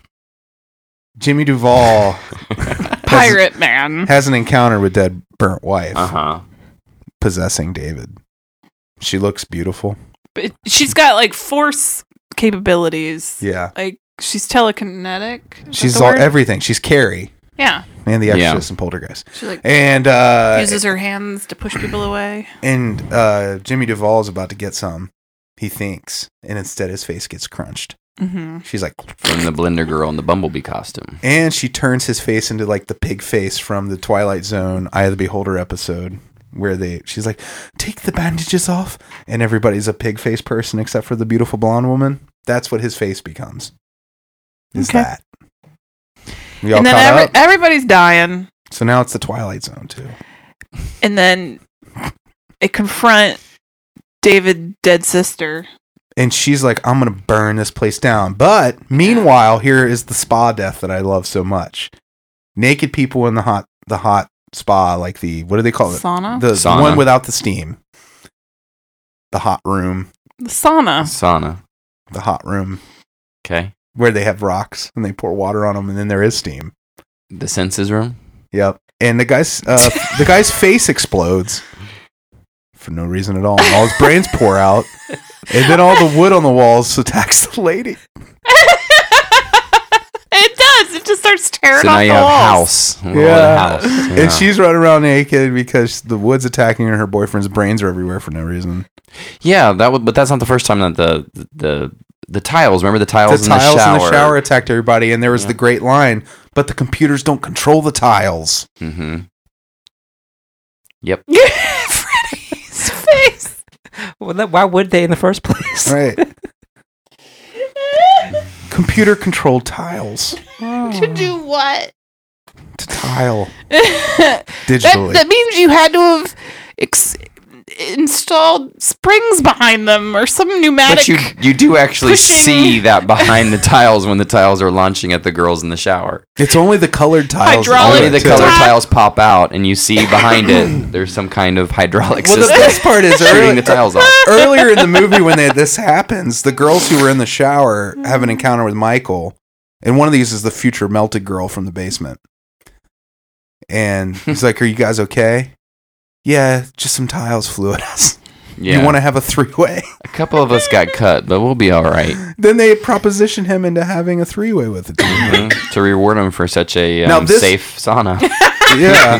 Jimmy Duvall Pirate man. has an encounter with dead burnt wife Uh huh. possessing David. She looks beautiful. But she's got like force capabilities. Yeah. Like she's telekinetic. Is that She's the all word? everything. She's Carrie Yeah. and the Yeah. Exorcist and Poltergeist. She like And uh uses her hands to push people away. and uh Jimmy Duvall is about to get some, he thinks, and instead his face gets crunched. Mm-hmm. She's like, From the Blender Girl in the Bumblebee costume. and she turns his face into like the pig face from the Twilight Zone Eye of the Beholder episode where they she's like, take the bandages off, and everybody's a pig face person except for the beautiful blonde woman. That's what his face becomes. Is Okay. that. We all And then caught every, up? everybody's dying. So now it's the Twilight Zone too. And then they confront David's dead sister. And she's like, I'm going to burn this place down. But meanwhile, here is the spa death that I love so much. Naked people in the hot the hot spa, like the, what do they call it? Sauna? The Sauna. one without the steam. The hot room. The sauna. Sauna. The hot room Okay. where they have rocks and they pour water on them and then there is steam. The senses room. Yep. And the guy's uh, the guy's face explodes for no reason at all. And all his brains pour out. And then all the wood on the walls attacks the lady. It does. It just starts tearing So off now you the have walls. house. We're all in Yeah. house. Yeah. And she's running around naked because the wood's attacking her. Her boyfriend's brains are everywhere for no reason. Yeah, that would, but that's not the first time that the the the tiles. Remember the tiles, The in, tiles the shower? in the shower attacked everybody, and there was Yeah. the great line, but the computers don't control the tiles. Mm-hmm. Yep. Freddy's face. Well, that, why would they in the first place? Right. Computer controlled tiles To do what? to tile that, digitally. that means you had to have ex- installed springs behind them or some pneumatic. But you you do actually pushing- see that behind the tiles when the tiles are launching at the girls in the shower. It's only the colored tiles. that Hydraulic do Only it, the too. color tile. tiles pop out, and you see behind it there's some kind of hydraulic Well, the system best part is shooting early, the tiles off. earlier in the movie when they, this happens, the girls who were in the shower have an encounter with Michael, and one of these is the future melted girl from the basement. And he's like, "Are you guys okay?" "Yeah, just some tiles flew at us. Yeah, You want to have a three-way?" a couple of us got cut, but we'll be all right. Then they proposition him into having a three-way with it. Mhm. To reward him for such a Now um, this- safe sauna. Yeah.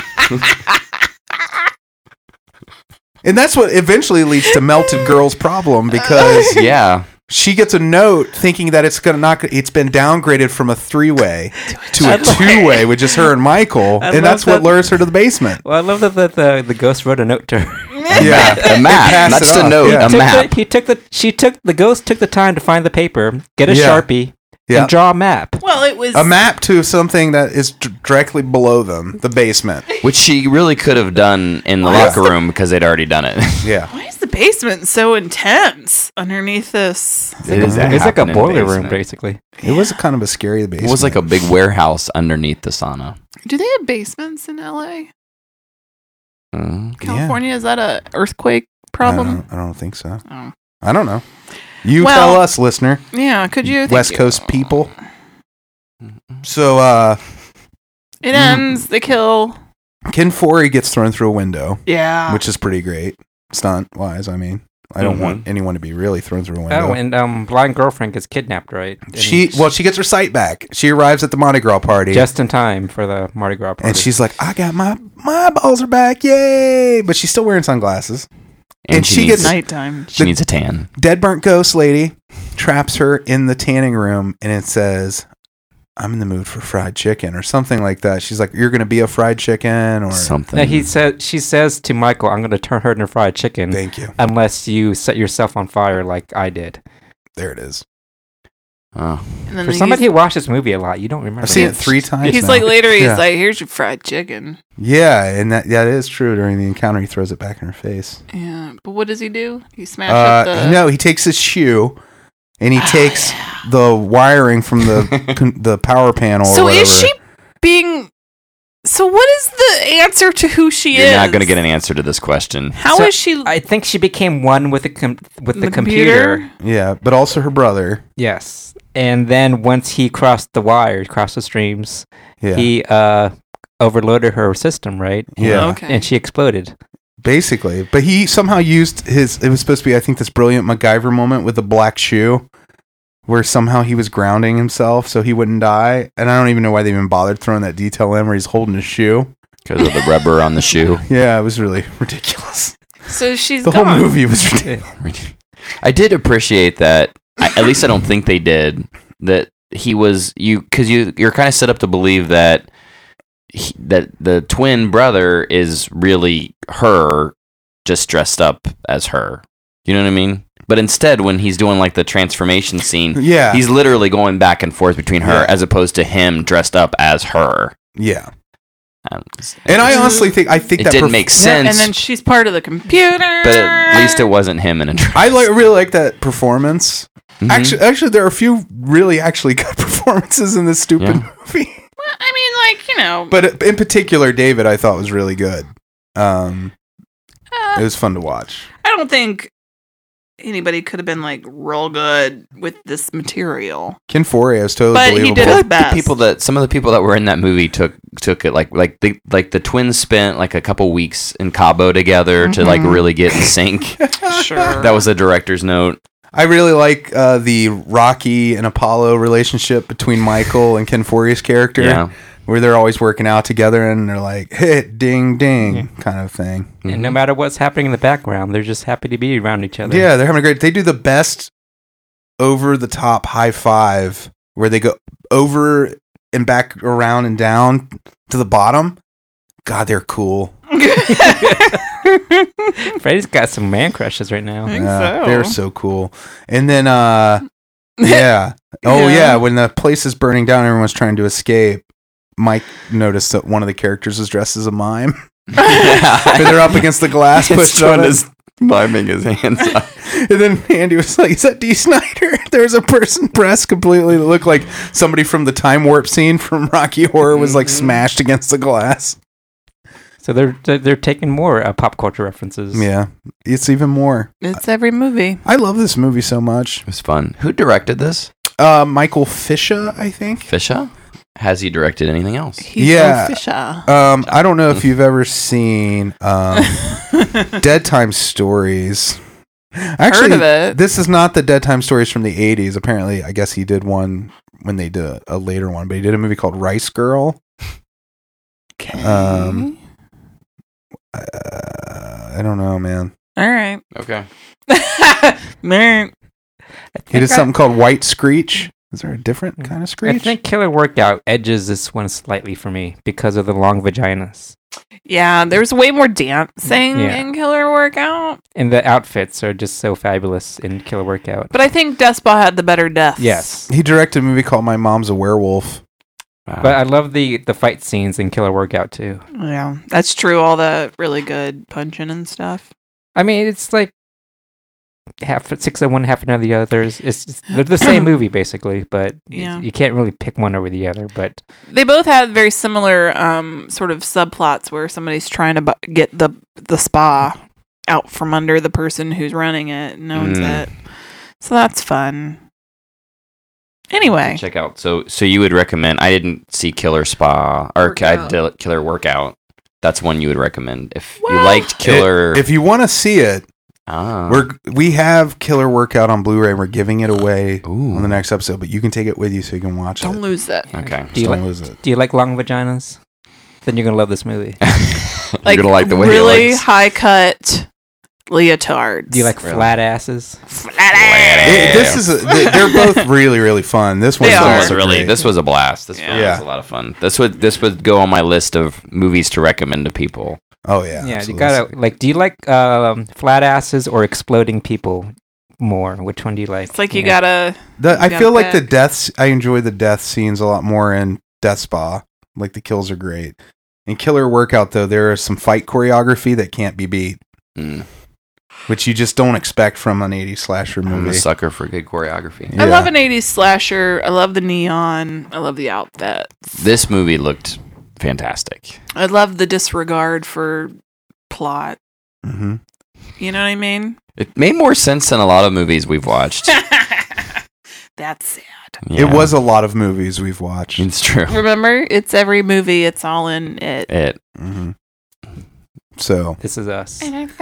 And that's what eventually leads to Melted Girl's problem, because Yeah, she gets a note thinking that it's gonna not. It's been downgraded from a three-way to a two-way, which is her and Michael, I and love that's what that- lures her to the basement. Well, I love that the, the, the ghost wrote a note to her. Yeah, a map, Pass not it just a off, note, yeah. a Took map. The, he took the she took the ghost took the time to find the paper, get a Yeah. Sharpie, Yeah. and draw a map. Well, it was a map to something that is d- directly below them, the basement. Which she really could have done in the Yeah. locker room because they'd already done it. Yeah, Why is the basement so intense underneath this? It is that It's like a happened in the boiler room, basement. basically. it was a kind of a scary basement. It was like a big warehouse underneath the sauna. Do they have basements in L A? Mm. California? Is that a earthquake I problem? don't, I don't think so. Oh. I don't know. You Well, tell us, listener. Yeah, could you? West think- Coast people. So uh, It ends. They kill. Ken Foree gets thrown through a window, Yeah. which is pretty great stunt wise. I mean, I don't Mhm. want anyone to be really thrown through a window. Oh, and um, blind girlfriend gets kidnapped, right? And she well, she gets her sight back. She arrives at the Mardi Gras party. just in time for the Mardi Gras party. And she's like, I got my my balls are back, yay! But she's still wearing sunglasses. And, And she, she needs, gets- Nighttime. she needs a tan. Dead burnt ghost lady traps her in the tanning room, and it says, "I'm in the mood for fried chicken" or something like that. She's like, "You're gonna be a fried chicken," or Something. No, he said she says to Michael, "I'm going to turn her into fried chicken "Thank you." unless you set yourself on fire like I did." There it is. Oh. And then For he's- somebody who watched this movie a lot, you don't remember. I've seen it that. three times. He's now. like later. He's Yeah. like, "Here's your fried chicken." Yeah, and that yeah, that is true. During the encounter, he throws it back in her face. Yeah, but what does he do? He smashes up Uh, the. no, he takes his shoe, and he Oh, takes yeah. the wiring from the con- the power panel. or So whatever. is she being? So what is the answer to who she You're is? not going to get an answer to this question. How is So, she? I think she became one with the com- with the, The computer. computer? Yeah, but also her brother. Yes, and then once he crossed the wire, crossed the streams, Yeah, he uh overloaded her system, right? yeah. Okay. And she exploded. Basically, but he somehow used his. It was supposed to be, I think, this brilliant MacGyver moment with the black shoe, where somehow he was grounding himself so he wouldn't die. And I don't even know why they even bothered throwing that detail in where he's holding his shoe. Because of the rubber on the shoe. Yeah, it was really ridiculous. So she's The gone. whole movie was ridiculous. I did appreciate that. I, at least I don't think they did. That he was you because you you're kind of set up to believe that he, that the twin brother is really her, just dressed up as her. You know what I mean? But instead, when he's doing like the transformation scene, Yeah, he's literally going back and forth between her Yeah. as opposed to him dressed up as her. yeah. Um, And I honestly think I think it that didn't perf- make Yeah, sense. and then she's part of the computer. but at least it wasn't him in a dress. I like really like that performance. Mhm. Actually, actually, there are a few really actually good performances in this stupid Yeah. movie. Well, I mean, like you know, But in particular, David, I thought was really good. Um, uh, it was fun to watch. I don't think anybody could have been like real good with this material. Ken Foree is totally But he believable. did I feel his like best. the people that some of the people that were in that movie took took it like like the like the twins spent like a couple weeks in Cabo together to like Mhm. really get in sync. Sure. That was a director's note. I really like uh, the Rocky and Apollo relationship between Michael and Ken Foree's character, Yeah. where they're always working out together and they're like hit, ding, ding, kind of thing. And no matter what's happening in the background, they're just happy to be around each other. Yeah, they're having a great. They do the best over the top high five where they go over and back around and down to the bottom. God, they're cool. Freddie's got some man crushes right now. I think Yeah, so. they're so cool. And then, uh, yeah. Oh, Yeah. yeah. When the place is burning down, everyone's trying to escape. Mike noticed that one of the characters was dressed as a mime. But they're up against the glass, His pushed on twin it. is miming his hands up. And then Andy was like, "Is that D. Snyder?" There's a person pressed completely that looked like somebody from the time warp scene from Rocky Horror was like smashed against the glass. So they're they're, they're taking more uh, pop culture references. Yeah, it's even more. It's every movie. I love this movie so much. It was fun. Who directed this? Uh, Michael Fisher, I think. Fisher? Has he directed anything else? He's Yeah. no Fisher. Um, I don't know if you've ever seen um, Dead Time Stories. Actually, Heard of it. this is not the Dead Time Stories from the eighties. Apparently, I guess he did one when they did a, a later one, but he did a movie called Rice Girl. Um, Uh, I don't know, man. All right. Okay. Man. I He did think I- something called White Screech. Is there a different kind of I screech? think Killer Workout edges this one slightly for me because of the long vaginas. Yeah, there's way more dancing Yeah. in Killer Workout, And the outfits are just so fabulous in Killer Workout. but I think Despot had the better deaths. Yes. He directed a movie called My Mom's a Werewolf. Wow. But I love the, the fight scenes in Killer Workout too. Yeah, that's true. All the really good punching and stuff. I mean, it's like half six of one, half of the others. It's, it's they're the same movie basically, but Yeah. you, you can't really pick one over the other. But They both have very similar um, sort of subplots where somebody's trying to bu- get the the spa out from under the person who's running it and owns Mm. it. So that's fun. Anyway, Check out. So, so you would recommend? I didn't see Killer Spa or Ki- Workout. Killer Workout. That's one you would recommend if you Well- liked Killer. If you want to see it, ah. we're we have Killer Workout on Blu-ray. We're giving it away Ooh. on the next episode, but you can take it with you so you can watch don't it. lose that. Okay. Do you Don't like lose it. Do you like long vaginas? Then you're gonna love this movie. Like, You're gonna like the way really it looks. high cut leotards. Do you like Really? flat asses? It- this is a, they- they're both really really fun. This They one's are. This also was really. great. This was a blast. This Yeah. was Yeah. a lot of fun. This would this would go on my list of movies to recommend to people. Oh yeah, Yeah, absolutely. you gotta like. Do you like um, flat asses or exploding people more? Which one do you like? It's like you Yeah. gotta. The, I got feel like the that. deaths. I enjoy the death scenes a lot more in Death Spa. Like the kills are great. In Killer Workout, though, there is some fight choreography that can't be beat, Mm. which you just don't expect from an eighties slasher I'm a movie. sucker for good choreography. Yeah. I love an eighties slasher. I love the neon. I love the outfits. This movie looked fantastic. I love the disregard for plot. Mm-hmm. You know what I mean? It made more sense than a lot of movies we've watched. That's sad. Yeah. It was a lot of movies we've watched. It's true. Remember, it's every movie. It's all in it. It. hmm So This is us.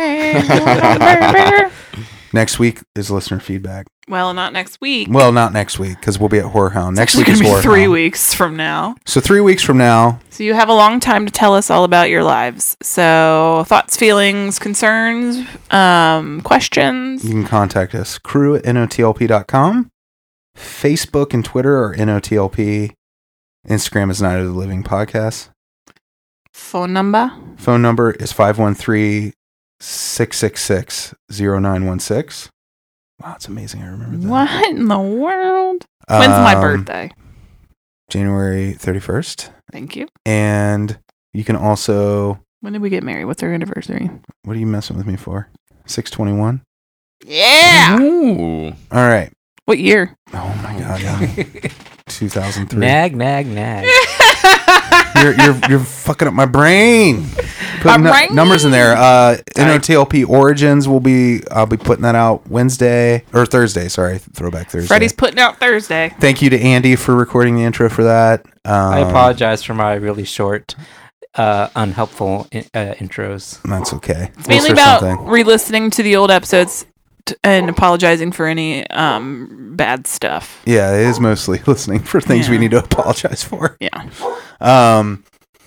next week is listener feedback. Well, not next week. Well, not next week because we'll be at Horror Hound. Next week It's is gonna Horror be three Hound. weeks from now. So three weeks from now, So you have a long time to tell us all about your lives. So thoughts, feelings, concerns, um, questions. you can contact us. Crew at N O T L P dot com. Facebook and Twitter are N O T L P. Instagram is Night of the Living Podcast. Phone number. Phone number is five one three, six six six, zero nine one six. Wow, it's amazing. I remember that. What in the world? When's my Um, birthday? January thirty-first. Thank you. And you can also, When did we get married? What's our anniversary? what are you messing with me for? six twenty-one. Yeah. Ooh. All right. What year? Oh my God. Yeah. two thousand three. Nag, nag, nag. You're, you're, you're fucking up my brain. Putting My nu- brain. numbers in there. Uh, N O T L P Origins will be, I'll be putting that out Wednesday or Thursday. Sorry. Throwback Thursday. Freddie's putting out Thursday. Thank you to Andy for recording the intro for that. Um, I apologize for my really short, uh, unhelpful i- uh, intros. That's okay. It's mainly about re-listening to the old episodes t- and apologizing for any um, bad stuff. Yeah, it is mostly listening for things we Yeah. need to apologize for. Yeah. Um,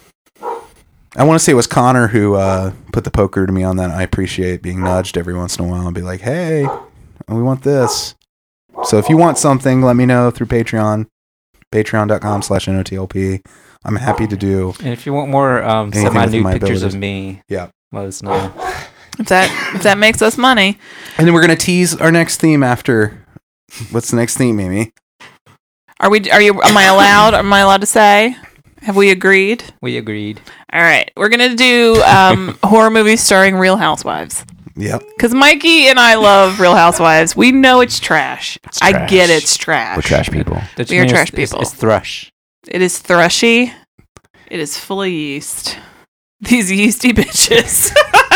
I want to say it was Connor who uh, put the poker to me on that. I appreciate being nudged every once in a while and be like, hey, we want this. So if you want something, let me know through Patreon, patreon.com slash NOTLP. I'm happy to do. And if you want more um, Anything within semi-nude my pictures abilities. of me, Yeah. let us know. If that if that makes us money. And then we're going to tease our next theme after. What's the next theme, Amy? Are we are you am I allowed? Am I allowed to say? Have we agreed? We agreed. All right. We're going to do um, horror movies starring Real Housewives. Yep. Cuz Mikey and I love Real Housewives. We know it's trash. I trash. get it's trash. We're trash people. That We are means trash it's- people. It's, it's thrush. It is thrushy. It is full of yeast. These yeasty bitches.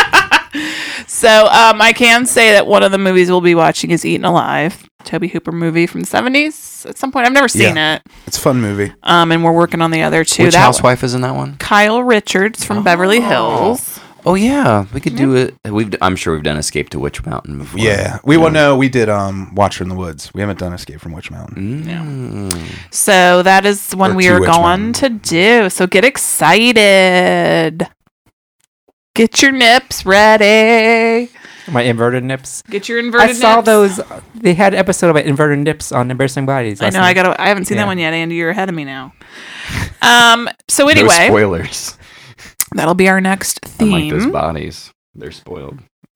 So um, I can say that one of the movies we'll be watching is Eaten Alive, Toby Hooper movie from the seventies. At some point, I've never seen it, It's a fun movie. um, and we're working on the other two. Which That one- housewife is in that one? Kyle Richards from Beverly Hills. Oh yeah, we could do it. We've. I'm sure we've done Escape to Witch Mountain before. Yeah. We will know. We did um, Watcher in the Woods. We haven't done Escape from Witch Mountain. Mm. So that is one Or we to are Witch going Mountain. to do. So get excited. Get your nips ready. My inverted nips. Get your inverted I saw nips. those. They had an episode about inverted nips on Embarrassing Bodies. I last know. I night. got. I haven't seen Yeah. that one yet, Andy. You're ahead of me now. Um. So No anyway, spoilers. that'll be our next Unlike those theme. bodies, they're spoiled.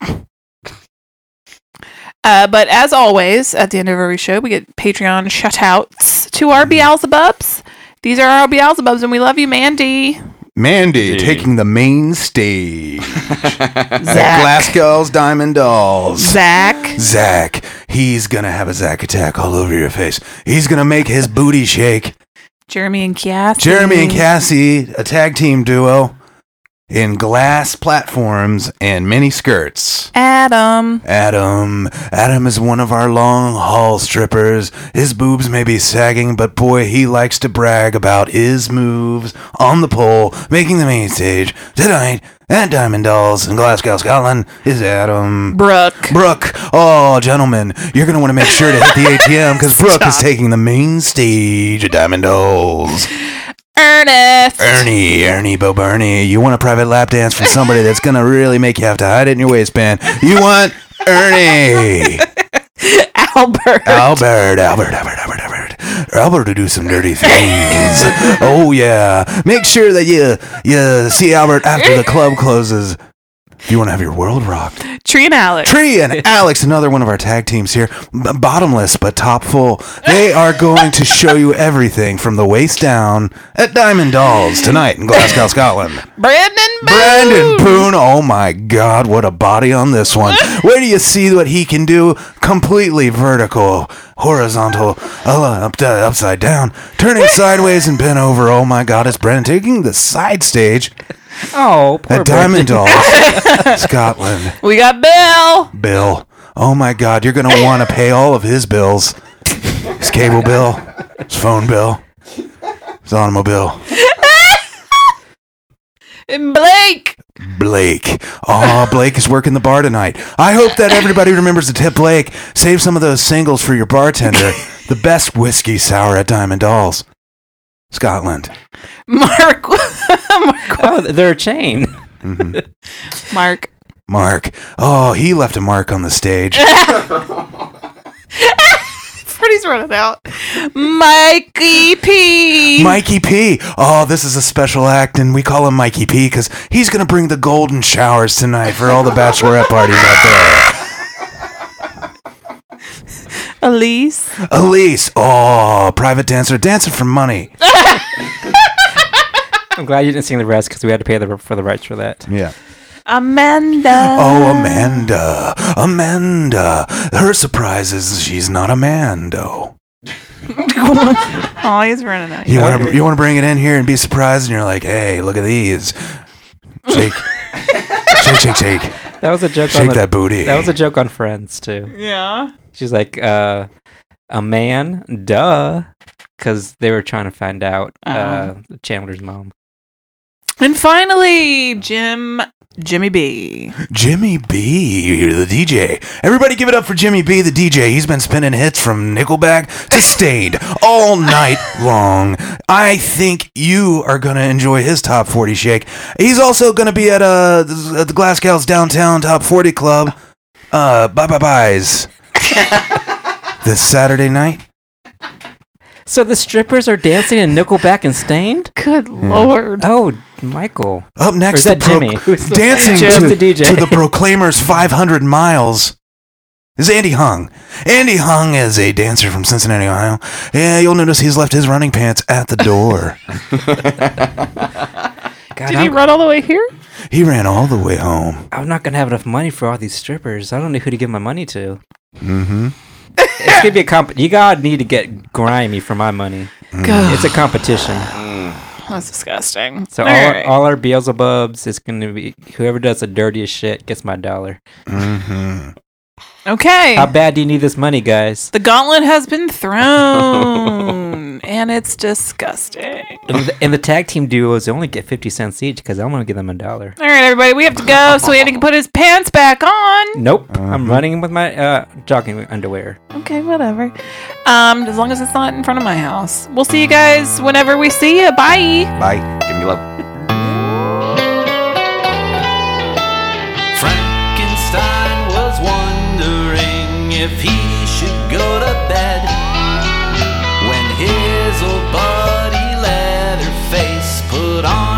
Uh, but as always, at the end of every show, we get Patreon shout-outs to our Beelzebubs. These are our Beelzebubs, and we love you, Mandy. Mandy Dude. taking the main stage. At Zach. Glasgow's Diamond Dolls. Zach. Zach, he's gonna have a Zach attack all over your face. He's gonna make his booty shake. Jeremy and Cassie. Jeremy and Cassie, a tag team duo. in glass platforms and mini skirts. Adam. Adam. Adam is one of our long haul strippers. His boobs may be sagging, but boy, he likes to brag about his moves on the pole, making the main stage. Tonight, at Diamond Dolls in Glasgow, Scotland, is Adam. Brooke. Brooke. Oh, gentlemen, you're going to want to make sure to hit the A T M because Brooke is taking the main stage at Diamond Dolls. Ernest. Ernie, Ernie, Bo Bernie, you want a private lap dance from somebody that's going to really make you have to hide it in your waistband. You want Ernie. Albert. Albert, Albert, Albert, Albert, Albert. Albert to do some dirty things. Oh, yeah. Make sure that you, you see Albert after the club closes. If you want to have your world rocked. Tree and Alex. Tree and Alex, another one of our tag teams here. B- bottomless, but top full. They are going to show you everything from the waist down at Diamond Dolls tonight in Glasgow, Scotland. Brandon Boone. Brandon Boone. Oh my God, what a body on this one. Where do you see what he can do? Completely vertical, horizontal, uh, up, uh, upside down, turning sideways and bent over. Oh my God, it's Brandon taking the side stage. Oh, poor At Diamond Dolls, Scotland. We got Bill. Bill. Oh my God, you're going to want to pay all of his bills. His cable bill, his phone bill, his automobile. And Blake. Blake. Oh, Blake is working the bar tonight. I hope that everybody remembers to tip Blake. Save some of those singles for your bartender. The best whiskey sour at Diamond Dolls, Scotland. Mark. Mark. Oh, they're a chain. Mm-hmm. Mark. Mark. Oh, he left a mark on the stage. Freddie's running out. Mikey P. Mikey P. Oh, this is a special act, and we call him Mikey P because he's going to bring the golden showers tonight for all the bachelorette parties out there. Elise. Elise. Oh, private dancer. Dancing for money. I'm glad you didn't sing the rest because we had to pay the, for the rights for that. Yeah. Amanda. Oh, Amanda. Amanda. Her surprise is she's not Amando. Oh, he's running out. You want to you want to bring it in here and be surprised, and you're like, hey, look at these. Shake. shake, shake, shake. That was a joke. Shake on the, that booty. That was a joke on Friends too. Yeah. She's like, uh, a man, duh, because they were trying to find out uh, Chandler's mom. And finally, Jim, Jimmy B. Jimmy B, the D J. Everybody give it up for Jimmy B, the D J. He's been spinning hits from Nickelback to Staind all night long. I think you are going to enjoy his Top forty shake. He's also going to be at, uh, at the Glasgow's Downtown Top forty Club. Uh, bye-bye-byes. This Saturday night. So the strippers are dancing in Nickelback and Staind? Good Lord. Oh, Michael. Up Or next, is that the pro- Jimmy? Who's the- dancing Jim's to, the D J. to the Proclaimers five hundred miles is Andy Hung. Andy Hung is a dancer from Cincinnati, Ohio. Yeah, you'll notice he's left his running pants at the door. God, Did I'm, he run all the way here? He ran all the way home. I'm not going to have enough money for all these strippers. I don't know who to give my money to. Mm-hmm. It's going to be a comp. You gotta need to get grimy for my money. God, It's a competition. that's disgusting. So All all, right. all our Beelzebubs is going to be whoever does the dirtiest shit gets my dollar. Mm-hmm. Okay. How bad do you need this money, guys? The gauntlet has been thrown, and it's disgusting. And the, and the tag team duos they only get fifty cents each because I'm going to give them a dollar. All right, everybody, we have to go so Andy can put his pants back on. Nope, I'm running with my uh, jogging underwear. Okay, whatever. Um, as long as it's not in front of my house. We'll see you guys whenever we see you. Bye. Bye. Give me love. Frankenstein was wondering if he should go to bed when his old buddy Leatherface put on